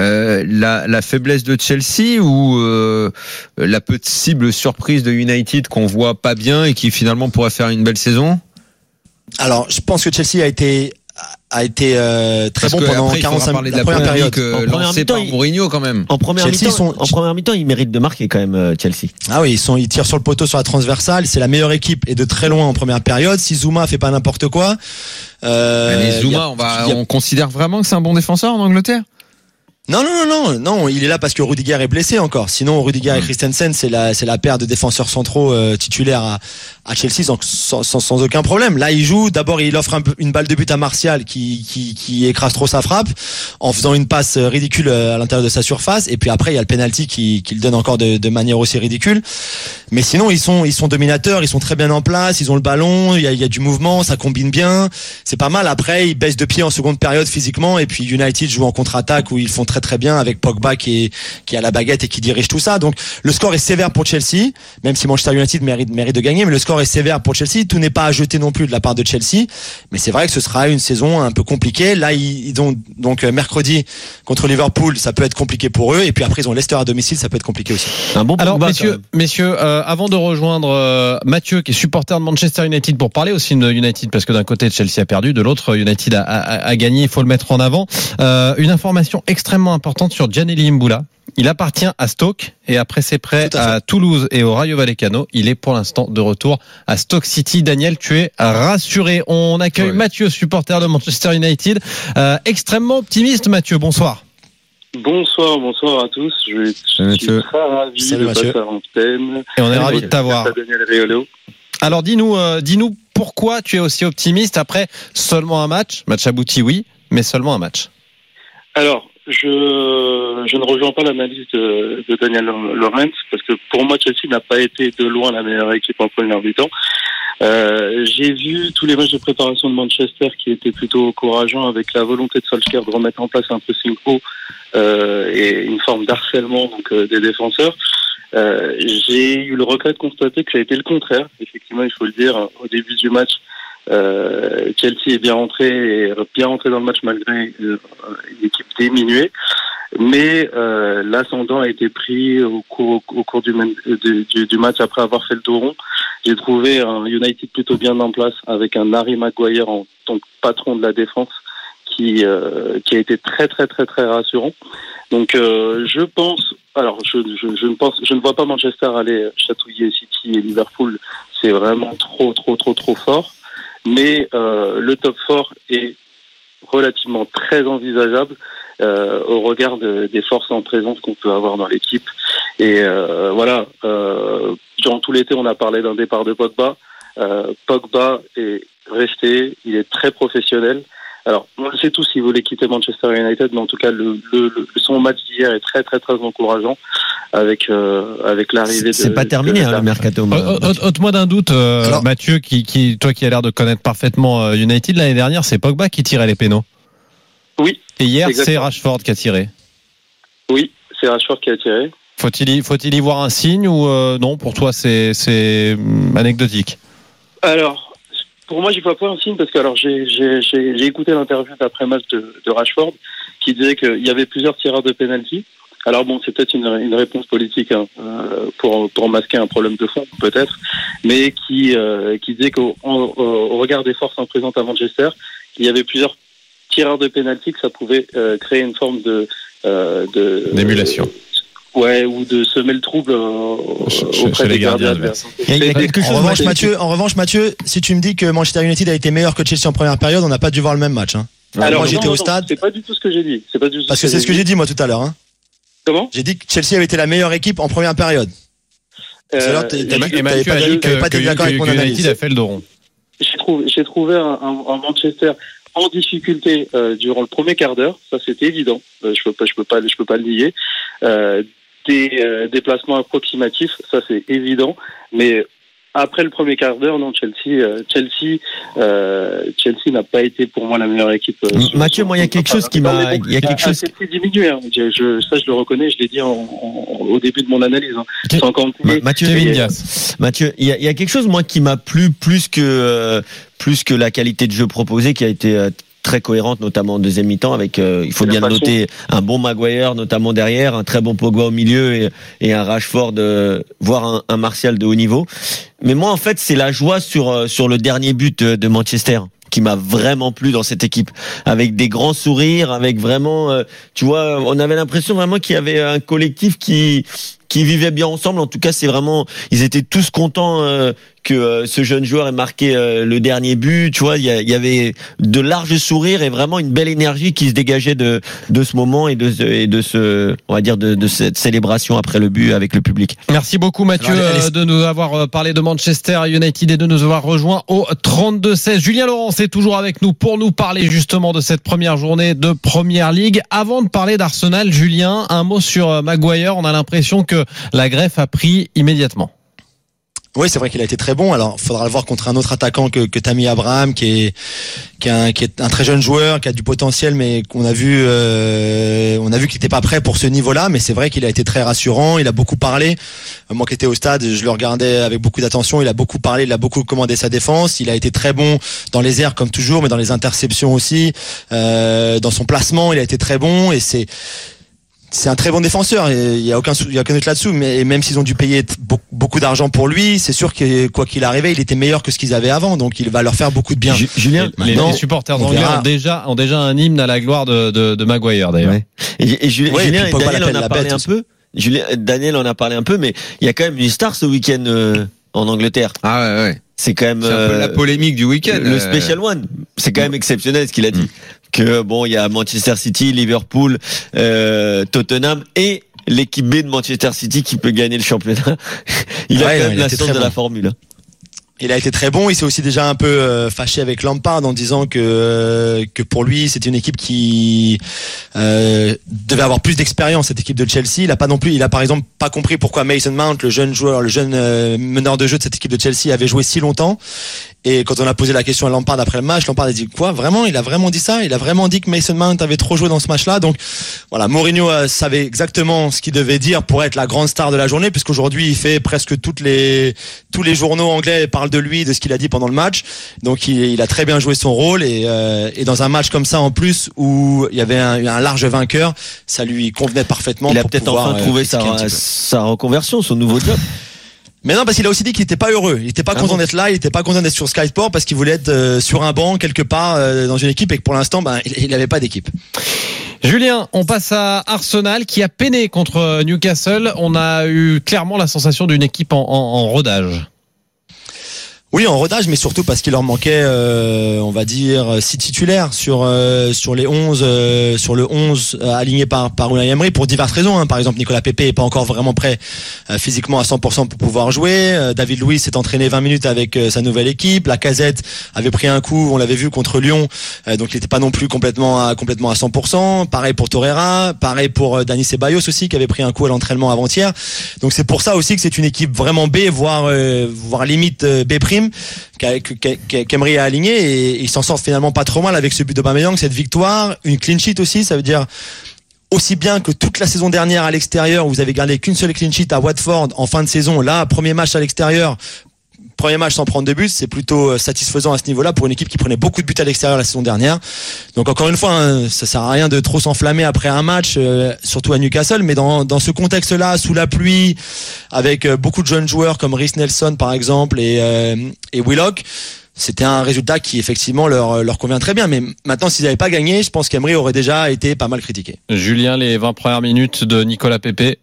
Speaker 9: La faiblesse de Chelsea ou la possible surprise de United qu'on voit pas bien et qui finalement pourrait faire une belle saison?
Speaker 11: Alors, je pense que Chelsea a été très bon pendant 45 minutes de la première période.
Speaker 9: Lancé par Mourinho quand même.
Speaker 6: En première mi-temps, ils méritent de marquer quand même Chelsea.
Speaker 11: Ah oui, ils tirent sur le poteau sur la transversale. C'est la meilleure équipe et de très loin en première période. Si Zouma fait pas n'importe quoi.
Speaker 9: Mais Zouma, on considère vraiment que c'est un bon défenseur en Angleterre?
Speaker 11: Non, il est là parce que Rudiger est blessé encore. Sinon, Rudiger et Christensen, c'est la paire de défenseurs centraux titulaires à Chelsea sans aucun problème. Là, il joue. D'abord, il offre une balle de but à Martial qui écrase trop sa frappe en faisant une passe ridicule à l'intérieur de sa surface. Et puis après, il y a le penalty qui le donne encore de manière aussi ridicule. Mais sinon, ils sont dominateurs, ils sont très bien en place, ils ont le ballon, il y a du mouvement, ça combine bien. C'est pas mal. Après, ils baissent de pied en seconde période physiquement. Et puis United joue en contre-attaque où ils font très bien avec Pogba qui a la baguette et qui dirige tout ça. Donc le score est sévère pour Chelsea, même si Manchester United mérite de gagner, mais le score est sévère pour Chelsea. Tout n'est pas à jeter non plus de la part de Chelsea, mais c'est vrai que ce sera une saison un peu compliquée. Là, ils ont donc mercredi contre Liverpool, ça peut être compliqué pour eux, et puis après ils ont Leicester à domicile, ça peut être compliqué aussi.
Speaker 5: Alors messieurs, avant de rejoindre Mathieu qui est supporter de Manchester United pour parler aussi de United, parce que d'un côté Chelsea a perdu, de l'autre United a gagné, il faut le mettre en avant. Une information extrêmement importante sur Gianelli Mboula. Il appartient à Stoke et après ses prêts à Toulouse et au Rayo Vallecano, il est pour l'instant de retour à Stoke City. Daniel, tu es rassuré. On accueille Mathieu, supporter de Manchester United. Extrêmement optimiste, Mathieu. Bonsoir.
Speaker 12: Bonsoir à tous. Je suis très ravi de passer à l'antenne.
Speaker 5: Et on est ravi de t'avoir.
Speaker 12: Daniel Riolo.
Speaker 5: Alors dis-nous pourquoi tu es aussi optimiste après seulement un match abouti, oui, mais seulement un match.
Speaker 12: Alors, je ne rejoins pas l'analyse de Daniel Laurent, parce que pour moi, Chelsea n'a pas été de loin la meilleure équipe en première mi-temps. J'ai vu tous les matchs de préparation de Manchester qui étaient plutôt encourageants, avec la volonté de Solskjaer de remettre en place un pressing haut et une forme d'harcèlement des défenseurs. J'ai eu le regret de constater que ça a été le contraire. Effectivement, il faut le dire, au début du match, Chelsea est bien rentré dans le match malgré une équipe diminuée, mais l'ascendant a été pris au cours du match après avoir fait le dos rond. J'ai trouvé un United plutôt bien en place avec un Harry Maguire en tant que patron de la défense qui a été très très très très rassurant. Donc je ne vois pas Manchester aller chatouiller City et Liverpool. C'est vraiment trop fort. Mais le top 4 est relativement très envisageable au regard des forces en présence qu'on peut avoir dans l'équipe. Et durant tout l'été, on a parlé d'un départ de Pogba. Pogba est resté, il est très professionnel. Alors, on le sait tous, il voulait quitter Manchester United, mais en tout cas, son match d'hier est très très très encourageant avec l'arrivée.
Speaker 6: C'est pas terminé le mercato.
Speaker 5: Ôte-moi d'un doute, Mathieu, toi qui as l'air de connaître parfaitement United, l'année dernière, c'est Pogba qui tirait les pénaux.
Speaker 12: Oui.
Speaker 5: Et hier, c'est Rashford qui a tiré.
Speaker 12: Oui, c'est Rashford qui a tiré.
Speaker 5: Faut-il y voir un signe ou non? Pour toi, c'est anecdotique.
Speaker 12: Alors. Pour moi, j'y vois pas un signe parce que j'ai écouté l'interview d'après-match de Rashford qui disait qu'il y avait plusieurs tireurs de penalty. Alors bon, c'est peut-être une réponse politique pour masquer un problème de fond peut-être, mais qui disait qu'au regard des forces en présence à Manchester, il y avait plusieurs tireurs de penalty, que ça pouvait créer une forme
Speaker 5: d'émulation.
Speaker 12: Ou de semer le trouble auprès des gardiens adverses.
Speaker 11: En revanche, Mathieu, si tu me dis que Manchester United a été meilleur que Chelsea en première période, on n'a pas dû voir le même match.
Speaker 12: Alors,
Speaker 11: moi, j'étais au stade.
Speaker 12: C'est pas du tout ce que j'ai dit.
Speaker 11: Parce que c'est ce que j'ai dit moi tout à l'heure.
Speaker 12: Comment ?
Speaker 11: J'ai dit que Chelsea avait été la meilleure équipe en première période.
Speaker 5: Et Mathieu a dit que United a fait le dos rond.
Speaker 12: J'ai trouvé un Manchester en difficulté durant le premier quart d'heure, ça c'était évident. Je peux pas le nier. Des déplacements approximatifs, ça c'est évident, mais Après le premier quart d'heure, non, Chelsea n'a pas été pour moi la meilleure équipe.
Speaker 6: Mathieu, moi, il y a quelque chose qui m'a, il y a quelque chose
Speaker 12: qui diminué. Hein. Ça, je le reconnais, je l'ai dit au début de mon analyse. Hein. C'est encore
Speaker 6: Mathieu, il y a quelque chose, moi, qui m'a plu plus que la qualité de jeu proposée, qui a été très cohérente, notamment en deuxième mi-temps, avec, il faut bien le noter, un bon Maguire, notamment derrière, un très bon Pogba au milieu et un Rashford, voire un Martial de haut niveau. Mais moi, en fait, c'est la joie sur le dernier but de Manchester qui m'a vraiment plu dans cette équipe, avec des grands sourires, avec vraiment, tu vois, on avait l'impression vraiment qu'il y avait un collectif qui vivait bien ensemble. En tout cas, c'est vraiment, ils étaient tous contents que ce jeune joueur ait marqué le dernier but. Tu vois, il y avait de larges sourires et vraiment une belle énergie qui se dégageait de ce moment et de ce, on va dire, de cette célébration après le but avec le public.
Speaker 5: Merci beaucoup Mathieu de nous avoir parlé de Manchester United et de nous avoir rejoint au 32-16. Julien Laurence est toujours avec nous pour nous parler justement de cette première journée de Première Ligue. Avant de parler d'Arsenal, Julien, un mot sur Maguire. On a l'impression que la greffe a pris immédiatement.
Speaker 11: Oui, c'est vrai qu'il a été très bon. Alors, il faudra le voir contre un autre attaquant que Tammy Abraham, qui est un très jeune joueur, qui a du potentiel, mais qu'on a vu qu'il n'était pas prêt pour ce niveau-là. Mais c'est vrai qu'il a été très rassurant. Il a beaucoup parlé. Moi qui étais au stade, je le regardais avec beaucoup d'attention. Il a beaucoup parlé, il a beaucoup commandé sa défense. Il a été très bon dans les airs comme toujours, mais dans les interceptions aussi. Dans son placement, il a été très bon et c'est un très bon défenseur, il y a aucun doute là-dessous, mais même s'ils ont dû payer beaucoup d'argent pour lui, c'est sûr que quoi qu'il arrivait, il était meilleur que ce qu'ils avaient avant, donc il va leur faire beaucoup de bien.
Speaker 5: Julien, les supporters anglais ont déjà un hymne à la gloire de Maguire d'ailleurs.
Speaker 6: Ouais. Et Julien et Daniel en a parlé un peu. Daniel en a parlé un peu, mais il y a quand même une star ce week-end en Angleterre.
Speaker 9: Ah ouais.
Speaker 6: C'est quand même
Speaker 9: un peu la polémique du week-end.
Speaker 6: Le Special One, c'est quand même exceptionnel ce qu'il a dit. Que bon, il y a Manchester City, Liverpool, Tottenham et l'équipe B de Manchester City qui peut gagner le championnat. Il a quand même la science de la formule.
Speaker 11: Il a été très bon. Il s'est aussi déjà un peu fâché avec Lampard en disant que pour lui c'était une équipe qui devait avoir plus d'expérience, cette équipe de Chelsea. Il a par exemple pas compris pourquoi Mason Mount, le jeune meneur de jeu de cette équipe de Chelsea, avait joué si longtemps. Et quand on a posé la question à Lampard après le match, Lampard a dit quoi ? Vraiment ? Il a vraiment dit ça ? Il a vraiment dit que Mason Mount avait trop joué dans ce match-là. Donc voilà, Mourinho savait exactement ce qu'il devait dire pour être la grande star de la journée, puisqu'aujourd'hui il fait presque tous les journaux anglais parlent de lui, de ce qu'il a dit pendant le match. Donc il a très bien joué son rôle et dans un match comme ça en plus où il y avait un large vainqueur, ça lui convenait parfaitement.
Speaker 6: Il a peut-être enfin trouvé sa reconversion, son nouveau job.
Speaker 11: Mais non, parce qu'il a aussi dit qu'il était pas heureux. Il était pas content d'être là, il était pas content d'être sur Sky Sport parce qu'il voulait être sur un banc quelque part dans une équipe et que pour l'instant, il n'avait pas d'équipe.
Speaker 5: Julien, on passe à Arsenal qui a peiné contre Newcastle. On a eu clairement la sensation d'une équipe en rodage.
Speaker 11: Oui, en rodage, mais surtout parce qu'il leur manquait, on va dire, 6 titulaires sur les 11, sur le 11 aligné par Unai Emery pour diverses raisons. Hein. Par exemple, Nicolas Pepe est pas encore vraiment prêt physiquement à 100% pour pouvoir jouer. David Luiz s'est entraîné 20 minutes avec sa nouvelle équipe. Lacazette avait pris un coup, on l'avait vu contre Lyon, donc il n'était pas non plus complètement à 100%. Pareil pour Torreira, pareil pour Dani Ceballos aussi qui avait pris un coup à l'entraînement avant-hier. Donc c'est pour ça aussi que c'est une équipe vraiment B, voire limite B'. Qu'Emery a aligné et ils s'en sortent finalement pas trop mal avec ce but d'Aubameyang, cette victoire, une clean sheet aussi, ça veut dire aussi bien que toute la saison dernière à l'extérieur où vous avez gardé qu'une seule clean sheet à Watford en fin de saison, là premier match à l'extérieur, premier match sans prendre de but, c'est plutôt satisfaisant à ce niveau-là pour une équipe qui prenait beaucoup de buts à l'extérieur la saison dernière. Donc encore une fois, ça sert à rien de trop s'enflammer après un match, surtout à Newcastle, mais dans ce contexte-là, sous la pluie, avec beaucoup de jeunes joueurs comme Reece Nelson par exemple et Willock, c'était un résultat qui effectivement leur convient très bien. Mais maintenant, s'ils n'avaient pas gagné, je pense qu'Emery aurait déjà été pas mal critiqué.
Speaker 5: Julien, les 20 premières minutes de Nicolas Pepe.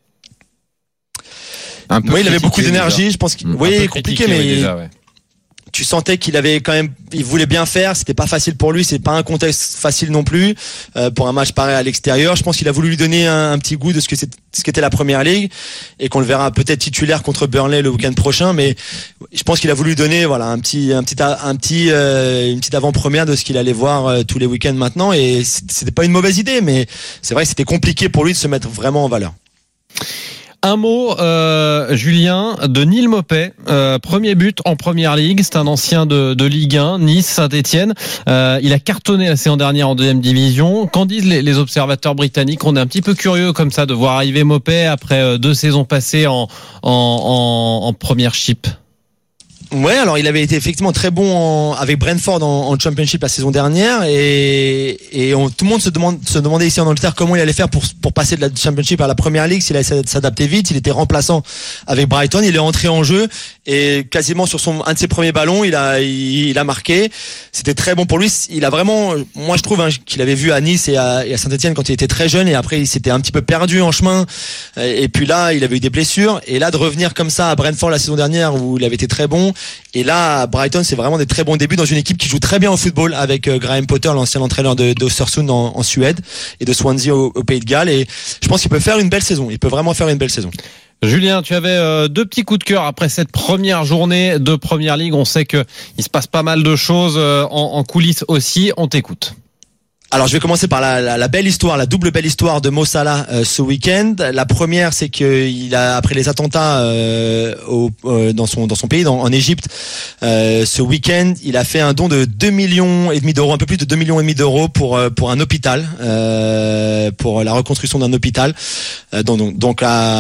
Speaker 11: Oui, il avait beaucoup d'énergie, je pense compliqué, mais déjà, ouais. Tu sentais qu'il avait quand même, il voulait bien faire, c'était pas facile pour lui, c'est pas un contexte facile non plus, pour un match pareil à l'extérieur. Je pense qu'il a voulu lui donner un petit goût de ce qu'était la Première Ligue, et qu'on le verra peut-être titulaire contre Burnley le week-end prochain, mais je pense qu'il a voulu lui donner, voilà, une petite avant-première de ce qu'il allait voir tous les week-ends maintenant, et c'était pas une mauvaise idée, mais c'est vrai que c'était compliqué pour lui de se mettre vraiment en valeur.
Speaker 5: Un mot, Julien, de Neil Maupay, premier but en première ligue. C'est un ancien de Ligue 1, Nice, Saint-Etienne. Il a cartonné la saison dernière en deuxième division. Qu'en disent les observateurs britanniques? On est un petit peu curieux comme ça de voir arriver Maupay après 2 saisons passées en première chip.
Speaker 11: Ouais, alors il avait été effectivement très bon avec Brentford en Championship la saison dernière et tout le monde se demandait ici en Angleterre comment il allait faire pour passer de la Championship à la Premier League, s'il allait s'adapter vite. Il était remplaçant avec Brighton, il est entré en jeu et quasiment sur un de ses premiers ballons, il a marqué. C'était très bon pour lui. Il a vraiment, moi je trouve qu'il avait vu à Nice et à Saint-Etienne quand il était très jeune et après il s'était un petit peu perdu en chemin et puis là il avait eu des blessures et là de revenir comme ça à Brentford la saison dernière où il avait été très bon. Et là, à Brighton, c'est vraiment des très bons débuts dans une équipe qui joue très bien au football avec Graham Potter, l'ancien entraîneur d'Östersund en Suède et de Swansea au Pays de Galles. Et je pense qu'il peut faire une belle saison. Il peut vraiment faire une belle saison.
Speaker 5: Julien, tu avais 2 petits coups de cœur après cette première journée de Première Ligue. On sait que il se passe pas mal de choses en coulisses aussi. On t'écoute.
Speaker 11: Alors je vais commencer par la belle histoire, la double belle histoire de Mo Salah ce week-end. La première, c'est qu'il a après les attentats dans son pays, en Égypte, ce week-end, il a fait un don de 2,5 millions d'euros, un peu plus de 2,5 millions d'euros pour un hôpital, pour la reconstruction d'un hôpital, donc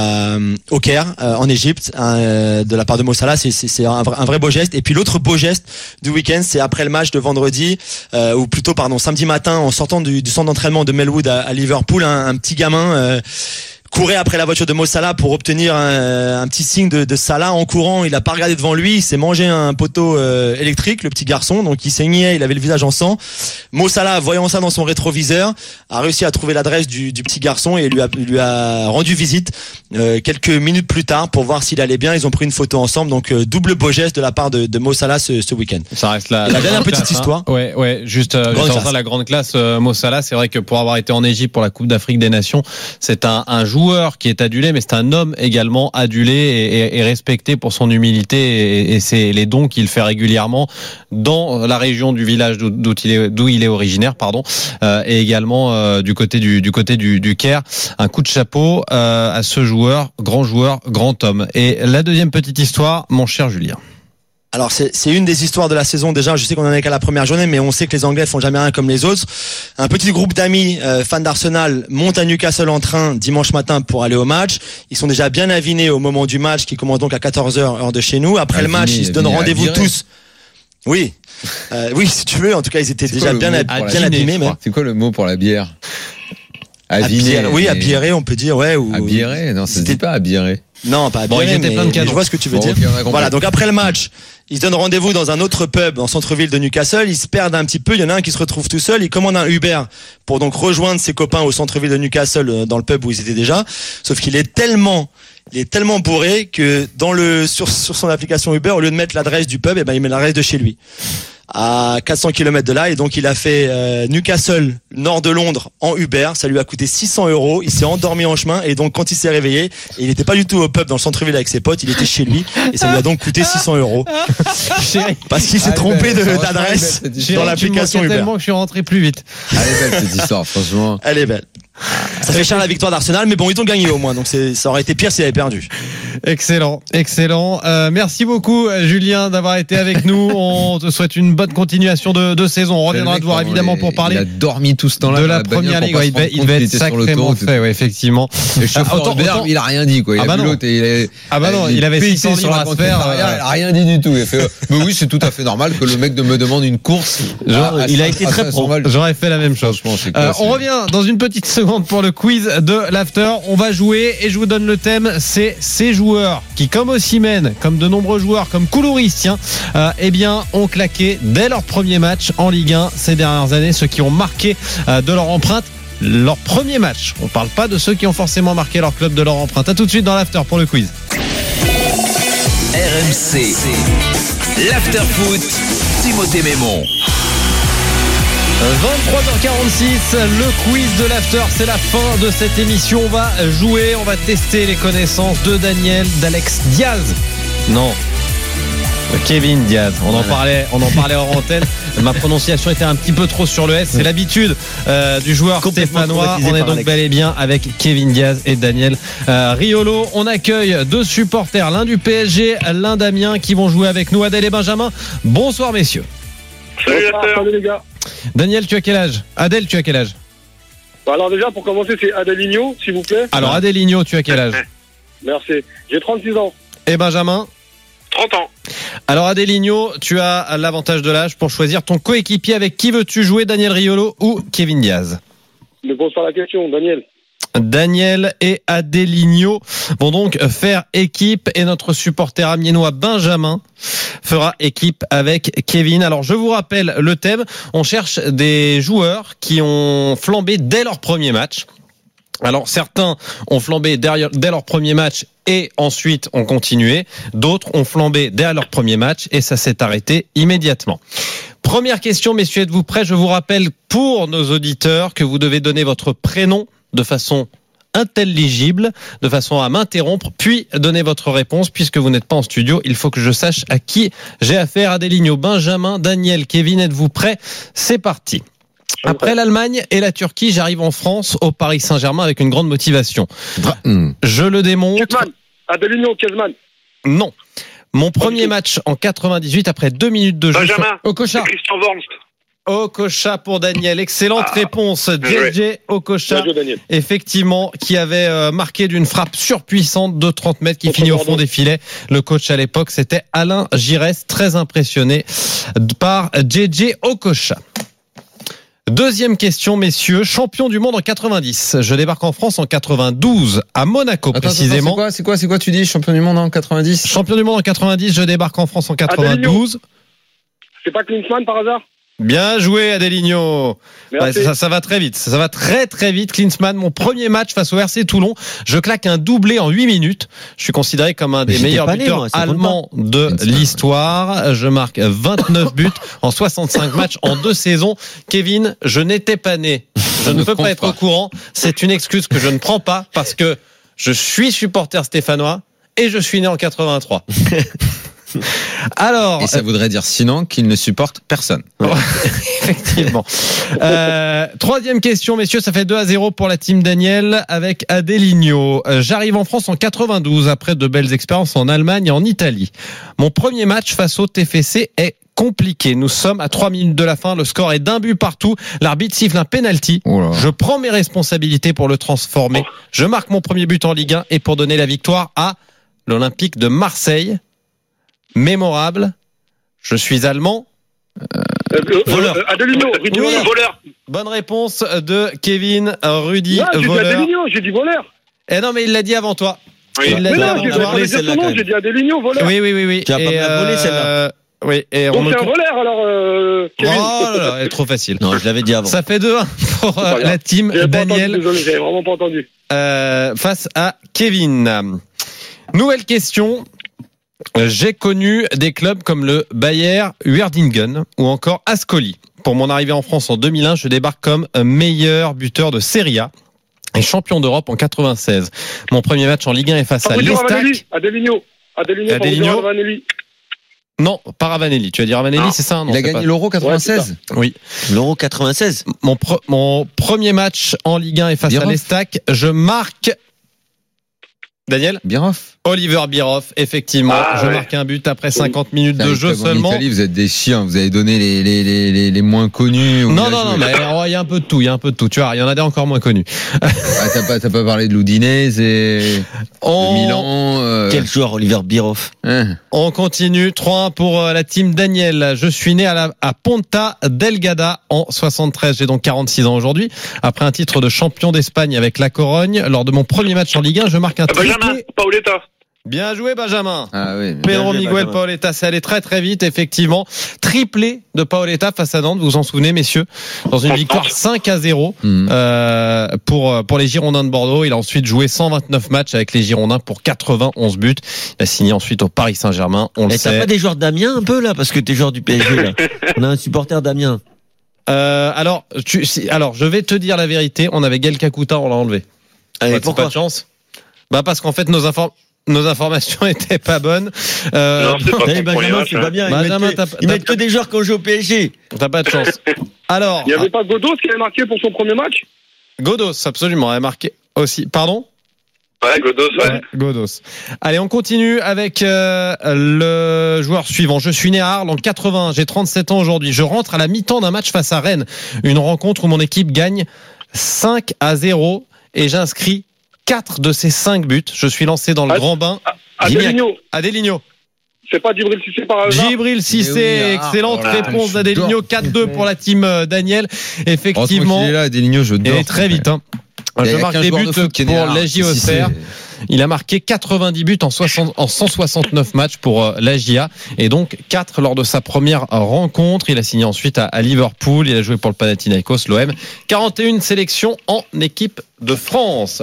Speaker 11: au Caire, en Égypte, de la part de Mo Salah. C'est un vrai beau geste. Et puis l'autre beau geste du week-end, c'est après le match de vendredi, ou plutôt samedi matin, en sortant du centre d'entraînement de Melwood à Liverpool, un petit gamin courait après la voiture de Mo Salah pour obtenir un petit signe de Salah. En courant, il a pas regardé devant lui, il s'est mangé un poteau électrique, le petit garçon, donc il saignait, il avait le visage en sang. Mo Salah, voyant ça dans son rétroviseur, a réussi à trouver l'adresse du petit garçon et lui a rendu visite quelques minutes plus tard pour voir s'il allait bien. Ils ont pris une photo ensemble, donc double beau geste de la part de Mo Salah ce week-end.
Speaker 5: Ça reste la
Speaker 11: dernière petite
Speaker 5: classe,
Speaker 11: histoire.
Speaker 5: Ouais, juste avant ça, la grande classe. Mo Salah, c'est vrai que pour avoir été en Égypte pour la Coupe d'Afrique des Nations, c'est un joueur qui est adulé, mais c'est un homme également adulé et respecté pour son humilité et c'est les dons qu'il fait régulièrement dans la région du village d'où il est originaire, et également du côté du Caire. Un coup de chapeau à ce joueur, grand homme. Et la deuxième petite histoire, mon cher Julien.
Speaker 11: Alors c'est une des histoires de la saison déjà. Je sais qu'on en est qu'à la première journée, mais on sait que les Anglais font jamais rien comme les autres. Un petit groupe d'amis fans d'Arsenal monte à Newcastle en train dimanche matin pour aller au match. Ils sont déjà bien avinés au moment du match qui commence donc à 14h heure de chez nous. Après le match, ils se donnent rendez-vous tous. Oui, si tu veux. En tout cas, ils étaient déjà bien abîmés.
Speaker 9: C'est quoi le mot pour la bière?
Speaker 11: Aviner. Oui, abiéré, on peut dire, ouais.
Speaker 9: Abiéré, non, ça se dit pas abiéré.
Speaker 11: Non, pas abiéré, mais je vois ce que tu veux dire. Okay, voilà, donc après le match, ils se donnent rendez-vous dans un autre pub en centre-ville de Newcastle. Ils se perdent un petit peu. Il y en a un qui se retrouve tout seul. Il commande un Uber pour donc rejoindre ses copains au centre-ville de Newcastle, dans le pub où ils étaient déjà. Sauf qu'il est tellement bourré que sur son application Uber, au lieu de mettre l'adresse du pub, il met l'adresse de chez lui. À 400 km de là, et donc il a fait Newcastle, nord de Londres, en Uber. Ça lui a coûté 600 €. Il s'est endormi en chemin, et donc quand il s'est réveillé, il n'était pas du tout au pub dans le centre-ville avec ses potes, il était chez lui, et ça lui a donc coûté 600 € parce qu'il s'est trompé d'adresse dans l'application Uber.
Speaker 5: Tellement que je suis rentré plus vite.
Speaker 9: Elle est belle cette histoire, franchement.
Speaker 11: Elle est belle. Ça fait cher la victoire d'Arsenal, mais bon, ils ont gagné au moins, donc ça aurait été pire s'ils avaient perdu.
Speaker 5: Excellent. Merci beaucoup, Julien, d'avoir été avec nous. On te souhaite une bonne continuation de saison. On reviendra te voir évidemment pour parler.
Speaker 9: Il a dormi tout ce temps-là
Speaker 5: de la première ligue. Il devait être sacrément fait, effectivement.
Speaker 9: Le chauffeur Uber, il a rien dit, quoi. Il a vu l'autre et
Speaker 5: il avait 600 sur la sphère.
Speaker 9: Il a rien dit du tout. Il a fait, mais oui, c'est tout à fait normal que le mec me demande une course.
Speaker 5: Il a été très pro. J'aurais fait la même chose. On revient dans une petite seconde pour le quiz de l'after. On va jouer et je vous donne le thème. C'est ces joueurs qui, comme Osimhen, comme de nombreux joueurs, comme Koulouris, ont claqué dès leur premier match en Ligue 1 ces dernières années, ceux qui ont marqué de leur empreinte leur premier match. On parle pas de ceux qui ont forcément marqué leur club de leur empreinte. À tout de suite dans l'after pour le quiz.
Speaker 2: RMC, l'after foot, Timothée Mémon.
Speaker 5: 23h46, le quiz de l'after, c'est la fin de cette émission. On va jouer, on va tester les connaissances de Daniel, d'Alex Diaz. Non. Kevin Diaz. On en parlait hors antenne. Ma prononciation était un petit peu trop sur le S. C'est l'habitude du joueur stéphanois. On est donc bel et bien avec Kevin Diaz et Daniel Riolo. On accueille deux supporters, l'un du PSG, l'un d'Amiens, qui vont jouer avec nous. Adèle et Benjamin. Bonsoir messieurs.
Speaker 10: Salut les gars.
Speaker 5: Daniel, tu as quel âge? Adèle, tu as quel âge?
Speaker 10: Alors déjà, pour commencer, c'est Adelinho, s'il vous plaît.
Speaker 5: Alors Adelinho, tu as quel âge?
Speaker 10: Merci. J'ai 36 ans.
Speaker 5: Et Benjamin?
Speaker 10: 30 ans.
Speaker 5: Alors Adelinho, tu as l'avantage de l'âge pour choisir ton coéquipier. Avec qui veux-tu jouer, Daniel Riolo ou Kevin Diaz?
Speaker 10: Ne pose pas la question, Daniel.
Speaker 5: Daniel et Adelinho vont donc faire équipe et notre supporter amiénois Benjamin fera équipe avec Kevin. Alors je vous rappelle le thème, on cherche des joueurs qui ont flambé dès leur premier match. Alors certains ont flambé dès leur premier match et ensuite ont continué. D'autres ont flambé dès leur premier match et ça s'est arrêté immédiatement. Première question, messieurs, êtes-vous prêts? Je vous rappelle pour nos auditeurs que vous devez donner votre prénom de façon intelligible, de façon à m'interrompre, puis donner votre réponse. Puisque vous n'êtes pas en studio, il faut que je sache à qui j'ai affaire. Adelinho, Benjamin, Daniel, Kevin, êtes-vous prêts? C'est parti. Après l'Allemagne et la Turquie, j'arrive en France au Paris Saint-Germain avec une grande motivation. Je le démontre.
Speaker 10: Kezman. Adelinho, Kezman.
Speaker 5: Non. Mon premier match en 98 après 2 minutes de jeu.
Speaker 10: Benjamin.
Speaker 5: Okocha.
Speaker 10: Christian Wormst.
Speaker 5: Okocha pour Daniel. Excellente réponse. JJ Okocha. Effectivement, qui avait marqué d'une frappe surpuissante de 30 mètres qui finit au fond des filets. Le coach à l'époque, c'était Alain Giresse, très impressionné par JJ Okocha. Deuxième question, messieurs. Champion du monde en 90. Je débarque en France en 92, à Monaco précisément.
Speaker 9: C'est quoi, tu dis champion du monde en 90?
Speaker 5: Champion du monde en 90, je débarque en France en 92.
Speaker 10: C'est pas Klinsmann par hasard?
Speaker 5: Bien joué, Adelinho. Ouais, ça va très vite. Ça va très très vite. Klinsmann, mon premier match face au RC Toulon, je claque un doublé en 8 minutes. Je suis considéré comme un des meilleurs buteurs allemands de l'histoire. Je marque 29 buts en 65 matchs en 2 saisons. Kevin, je n'étais pas né. Je ne peux pas être au courant. C'est une excuse que je ne prends pas parce que je suis supporter stéphanois et je suis né en 83. Alors,
Speaker 9: et ça voudrait dire sinon qu'il ne supporte personne.
Speaker 5: Effectivement. Troisième question, messieurs, ça fait 2-0 pour la team Daniel avec Adelinho. J'arrive en France en 92 après de belles expériences en Allemagne et en Italie. Mon premier match face au TFC est compliqué. Nous sommes à 3 minutes de la fin. Le score est d'un but partout. L'arbitre siffle un penalty. Je prends mes responsabilités pour le transformer. Je marque mon premier but en Ligue 1 et pour donner la victoire à l'Olympique de Marseille. Mémorable. Je suis allemand.
Speaker 10: Voleur. Adelinho, Rudy Voleur.
Speaker 5: Bonne réponse de Kevin. Rudy
Speaker 10: Voleur. J'ai dit Voleur.
Speaker 5: Eh non, mais il l'a dit avant toi.
Speaker 10: Oui.
Speaker 5: Il l'a dit avant toi.
Speaker 10: J'ai dit Adelinho, Voleur.
Speaker 5: Oui.
Speaker 6: Tu as pas me volé celle-là.
Speaker 5: Oui, et
Speaker 10: donc c'est un voleur alors. Kevin.
Speaker 5: Oh là là, elle est trop facile.
Speaker 6: Non, je l'avais dit avant.
Speaker 5: Ça fait 2-1 pour la team Daniel.
Speaker 10: Désolé, j'avais vraiment pas entendu.
Speaker 5: Face à Kevin. Nouvelle question. J'ai connu des clubs comme le Bayer Uerdingen ou encore Ascoli. Pour mon arrivée en France en 2001, je débarque comme meilleur buteur de Serie A et champion d'Europe en 96. Mon premier match en Ligue 1 est face à l'Estac.
Speaker 10: Adelinho.
Speaker 5: Non, pas Ravanelli. Tu as dit Ravanelli, c'est ça? Non,
Speaker 9: il a gagné l'Euro 96.
Speaker 5: Oui.
Speaker 6: L'Euro 96.
Speaker 5: Mon premier match en Ligue 1 est face à l'Estac. Je marque. Daniel?
Speaker 9: Biroff.
Speaker 5: Oliver Biroff, effectivement. Je marque un but après 50 minutes de jeu seulement.
Speaker 9: En Italie, vous êtes des chiens. Vous avez donné les moins connus.
Speaker 5: Non, mais il y a un peu de tout. Tu vois, il y en a des encore moins connus.
Speaker 9: T'as pas parlé de l'Udinese et de Milan.
Speaker 6: Quel joueur, Oliver Biroff.
Speaker 5: On continue. 3-1 pour la team Daniel. Je suis né à Ponta Delgada en 73. J'ai donc 46 ans aujourd'hui. Après un titre de champion d'Espagne avec la Corogne, lors de mon premier match en Ligue 1, je marque un triplé.
Speaker 10: Benjamin Paoletta.
Speaker 5: Bien joué, Benjamin.
Speaker 6: Oui,
Speaker 5: Pedro Miguel Paoletta, c'est allé très très vite, effectivement. Triplé de Paoletta face à Nantes, vous vous en souvenez, messieurs, dans une victoire 5-0 pour les Girondins de Bordeaux. Il a ensuite joué 129 matchs avec les Girondins pour 91 buts. Il a signé ensuite au Paris Saint-Germain. On le sait.
Speaker 6: T'as pas des joueurs d'Amiens un peu là, parce que t'es joueur du PSG là. On a un supporter d'Amiens.
Speaker 5: Alors, je vais te dire la vérité. On avait Gaël Kakuta, on l'a enlevé.
Speaker 6: Pourquoi
Speaker 5: pas de chance. Parce qu'en fait, nos informations étaient pas bonnes.
Speaker 13: Non, c'est pas
Speaker 6: Benjamin, c'est pas bien.
Speaker 5: Benjamin,
Speaker 6: Ils mettent que des joueurs qui ont joué au PSG.
Speaker 5: T'as pas de chance. Alors.
Speaker 13: Il n'y avait pas Godos qui avait marqué pour son premier match?
Speaker 5: Godos, absolument, a marqué aussi. Pardon?
Speaker 13: Ouais, Godos, ouais.
Speaker 5: Godos. Allez, on continue avec le joueur suivant. Je suis né à Arles en 80, j'ai 37 ans aujourd'hui. Je rentre à la mi-temps d'un match face à Rennes. Une rencontre où mon équipe gagne 5-0 et j'inscris 4 de ces 5 buts. Je suis lancé dans le grand bain. Adelinho.
Speaker 13: C'est pas Djibril Cissé par hasard?
Speaker 5: Djibril Cissé, excellente réponse d'Adelinho. 4-2 pour la team Daniel. Effectivement.
Speaker 9: Il est là, Adelinho, je dors.
Speaker 5: Et très vite, hein. Je marque des buts pour l'AJ Auxerre. Il a marqué 90 buts en 169 matchs pour l'AJA et donc 4 lors de sa première rencontre. Il a signé ensuite à Liverpool. Il a joué pour le Panathinaikos, l'OM. 41 sélections en équipe de France.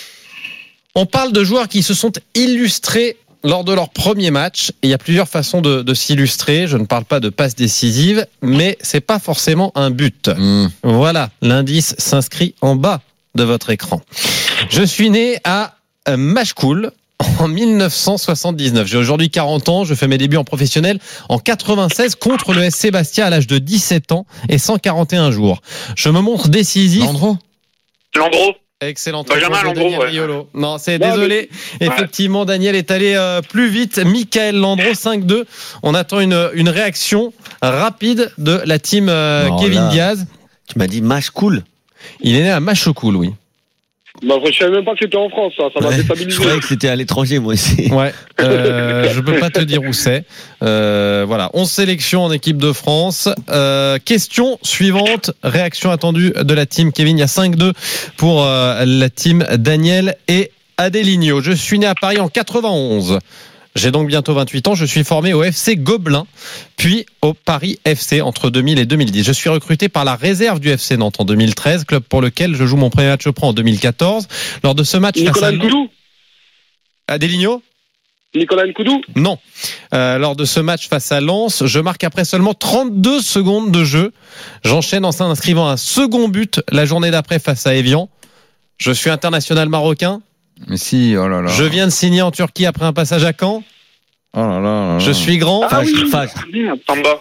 Speaker 5: On parle de joueurs qui se sont illustrés lors de leur premier match. Et il y a plusieurs façons de s'illustrer. Je ne parle pas de passe décisive, mais c'est pas forcément un but. Voilà, l'indice s'inscrit en bas de votre écran. Je suis né à Machecoul en 1979. J'ai aujourd'hui 40 ans. Je fais mes débuts en professionnel en 96 contre le SC Bastia à l'âge de 17 ans et 141 jours. Je me montre décisif.
Speaker 13: Landreau.
Speaker 5: Excellent.
Speaker 13: Benjamin Landreau.
Speaker 5: Ouais. Non, c'est désolé. Effectivement, Daniel est allé plus vite. Michael Landreau, 5-2. On attend une réaction rapide de la team Kevin Diaz.
Speaker 6: Tu m'as dit Machecoul.
Speaker 5: Il est né à Machecoul, oui.
Speaker 13: Bah, je savais même pas que c'était en France, ça m'a déstabilisé.
Speaker 6: Je croyais que c'était à l'étranger, moi aussi.
Speaker 5: Ouais, je peux pas te dire où c'est. Voilà, 11 sélections en équipe de France. Question suivante, réaction attendue de la team Kevin. Il y a 5-2 pour la team Daniel et Adelinho. Je suis né à Paris en 91. J'ai donc bientôt 28 ans. Je suis formé au FC Gobelin, puis au Paris FC entre 2000 et 2010. Je suis recruté par la réserve du FC Nantes en 2013, club pour lequel je joue mon premier match pro en 2014. Lors de ce match,
Speaker 13: Nicolas Nkoudou.
Speaker 5: Adelinho?
Speaker 13: Nicolas Nkoudou?
Speaker 5: Non. Lors de ce match face à Lens, je marque après seulement 32 secondes de jeu. J'enchaîne en inscrivant un second but la journée d'après face à Evian. Je suis international marocain.
Speaker 9: Mais si, oh là là.
Speaker 5: Je viens de signer en Turquie après un passage à Caen.
Speaker 9: Oh là là.
Speaker 5: Je suis grand.
Speaker 13: Tamba.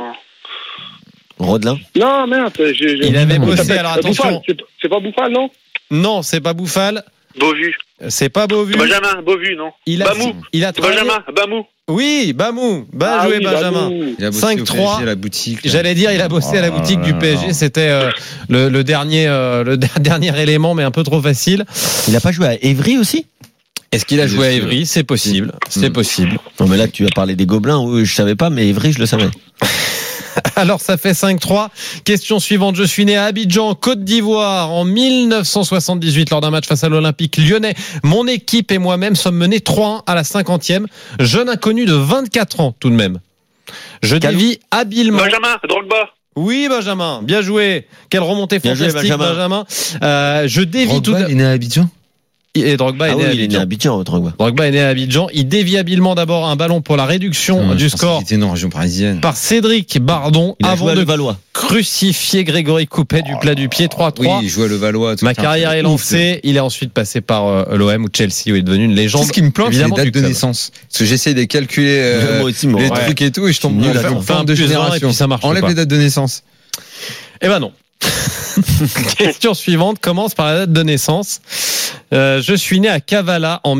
Speaker 6: Rodelin.
Speaker 13: Non, merde.
Speaker 5: Il avait bossé, alors attention.
Speaker 13: C'est pas Bouffal, non?
Speaker 5: Non, c'est pas Bouffal.
Speaker 13: Beauvu.
Speaker 5: C'est pas Beauvu.
Speaker 13: Benjamin, Beauvu, non?
Speaker 5: Bamou. Il a travaillé.
Speaker 13: Benjamin, Bamou.
Speaker 5: Oui, Bamou. Joué, Benjamin. 5-3.
Speaker 9: À la boutique.
Speaker 5: J'allais dire, il a bossé à la boutique du PSG. C'était le dernier élément, mais un peu trop facile.
Speaker 6: Il a pas joué à Évry aussi?
Speaker 5: Est-ce qu'il a joué à Évry? C'est possible. C'est possible.
Speaker 6: Non, mais là, tu as parlé des Gobelins. Oui, je savais pas, mais Évry, je le savais.
Speaker 5: Alors ça fait 5-3. Question suivante. Je suis né à Abidjan, Côte d'Ivoire en 1978 lors d'un match face à l'Olympique lyonnais. Mon équipe et moi-même sommes menés 3-1 à la 50e. Jeune inconnu de 24 ans tout de même. Je dévie habilement.
Speaker 13: Benjamin, Drogba.
Speaker 5: Oui, Benjamin, bien joué. Quelle remontée fantastique, Benjamin. Je dévie tout de même.
Speaker 9: Il est né à Abidjan?
Speaker 5: Et Drogba est né à Abidjan. Drogba est né à Abidjan. Il dévie habilement d'abord un ballon pour la réduction du score.
Speaker 9: Il était en région parisienne.
Speaker 5: Par Cédric Bardon avant de
Speaker 6: Valois.
Speaker 5: Crucifier Grégory Coupet du plat du pied 3-3.
Speaker 9: Oui, il jouait le Valois.
Speaker 5: Ma carrière est lancée. Il est ensuite passé par l'OM ou Chelsea où il est devenu une légende.
Speaker 9: C'est ce qui me plante, c'est les dates de
Speaker 5: club.
Speaker 9: Naissance. Parce que j'essaie de calculer les trucs et tout et je tombe
Speaker 5: on fait un
Speaker 9: de génération.
Speaker 5: Et puis ça marche.
Speaker 9: Enlève les dates de naissance.
Speaker 5: Eh ben non. Question suivante commence par la date de naissance. Je suis né à Kavala en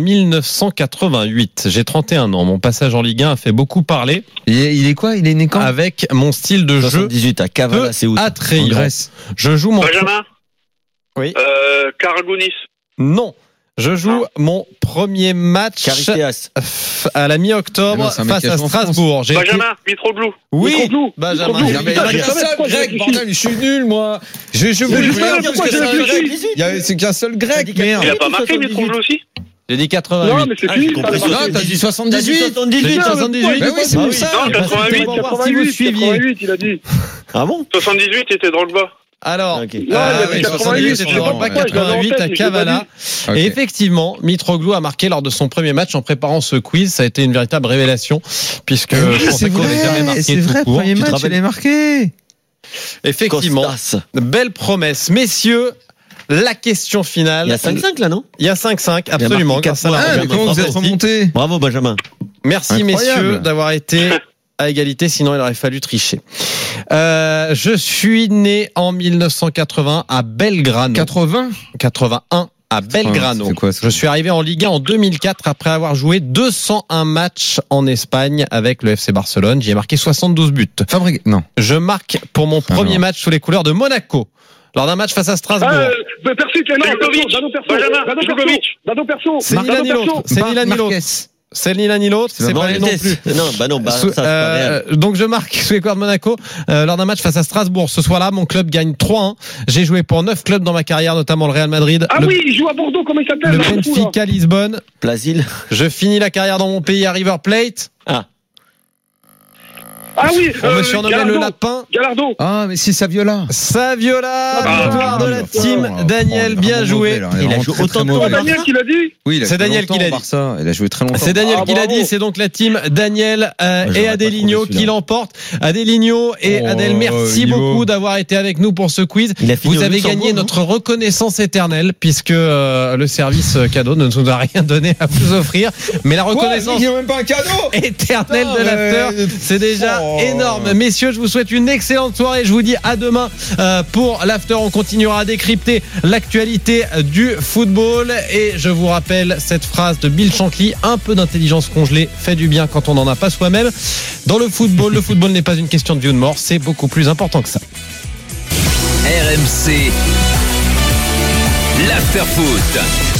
Speaker 5: 1988. J'ai 31 ans. Mon passage en Ligue 1 a fait beaucoup parler.
Speaker 9: Il est quoi? Il est né quand?
Speaker 5: Avec mon style de
Speaker 6: 78 à Kavala, c'est où?
Speaker 5: Attrayant.
Speaker 9: En Grèce.
Speaker 5: Je joue mon.
Speaker 13: Benjamin.
Speaker 5: Oui.
Speaker 13: Karagounis.
Speaker 5: Non. Je joue mon premier match à la mi-octobre face à Strasbourg.
Speaker 13: Benjamin, Mitroglou.
Speaker 5: Oui, Benjamin.
Speaker 9: Il y a qu'un seul grec, bordel, je suis nul, moi. Je voulais dire parce que c'est un grec. C'est qu'un seul grec, merde.
Speaker 13: Il a pas marqué Mitroglou aussi?
Speaker 5: J'ai dit 88.
Speaker 13: Non, mais c'est qui?
Speaker 9: Non, t'as dit 78.
Speaker 5: 78.
Speaker 9: Ben oui, c'est pour ça.
Speaker 13: Non, 88, il a dit.
Speaker 6: Ah bon?
Speaker 13: 78, c'était Drogba.
Speaker 5: Alors,
Speaker 13: il y avait 88,
Speaker 5: c'était Drogba, 88 à Kavala.
Speaker 9: Okay.
Speaker 5: Et effectivement, Mitroglou a marqué lors de son premier match en préparant ce quiz. Ça a été une véritable révélation, puisque je pensais qu'on n'avait jamais marqué
Speaker 9: c'est vrai, premier match, il est marqué.
Speaker 5: Effectivement,
Speaker 6: Costas.
Speaker 5: belle promesse. Messieurs, la question finale.
Speaker 6: Il y a 5-5 là, non?
Speaker 5: Il y a 5-5, absolument.
Speaker 9: Comment vous êtes remonté?
Speaker 6: Bravo Benjamin.
Speaker 5: Merci messieurs d'avoir été à égalité, sinon il aurait fallu tricher. Je suis né en 1980 à Belgrano. 81 à Belgrano. Je suis arrivé en Ligue 1 en 2004 après avoir joué 201 matchs en Espagne avec le FC Barcelone. J'y ai marqué 72 buts.
Speaker 9: Non.
Speaker 5: Je marque pour mon premier match sous les couleurs de Monaco. Lors d'un match face à Strasbourg. C'est ni l'un ni l'autre. C'est ni l'un ni l'autre. C'est pas les non plus. Donc je marque sous les couleurs de Monaco lors d'un match face à Strasbourg. Ce soir-là, mon club gagne 3-1. J'ai joué pour 9 clubs dans ma carrière, notamment le Real Madrid.
Speaker 10: Oui, il joue à Bordeaux, comment il s'appelle?
Speaker 5: Le Benfica Lisbonne.
Speaker 6: Plasil.
Speaker 5: Je finis la carrière dans mon pays à River Plate. On me surnommait le lapin.
Speaker 10: Gallardo.
Speaker 9: Mais c'est Saviola.
Speaker 5: Victoire de la team. Daniel, bien joué.
Speaker 6: Il a joué autant de temps.
Speaker 10: C'est Daniel qui l'a dit?
Speaker 9: Oui,
Speaker 5: c'est Daniel qui l'a dit.
Speaker 9: Il a joué très longtemps.
Speaker 5: C'est Daniel qui l'a dit. C'est donc la team Daniel et Adelinho qui l'emporte. Adelinho et Adèle, merci beaucoup d'avoir été avec nous pour ce quiz. Vous avez gagné notre reconnaissance éternelle puisque le service cadeau ne nous a rien donné à vous offrir. Mais la reconnaissance éternelle de l'after, c'est déjà énorme. Messieurs, je vous souhaite une excellente soirée. Je vous dis à demain pour l'after. On continuera à décrypter l'actualité du football. Et je vous rappelle cette phrase de Bill Shankly: un peu d'intelligence congelée fait du bien quand on n'en a pas soi-même. Dans le football n'est pas une question de vie ou de mort. C'est beaucoup plus important que ça.
Speaker 2: RMC, l'after foot.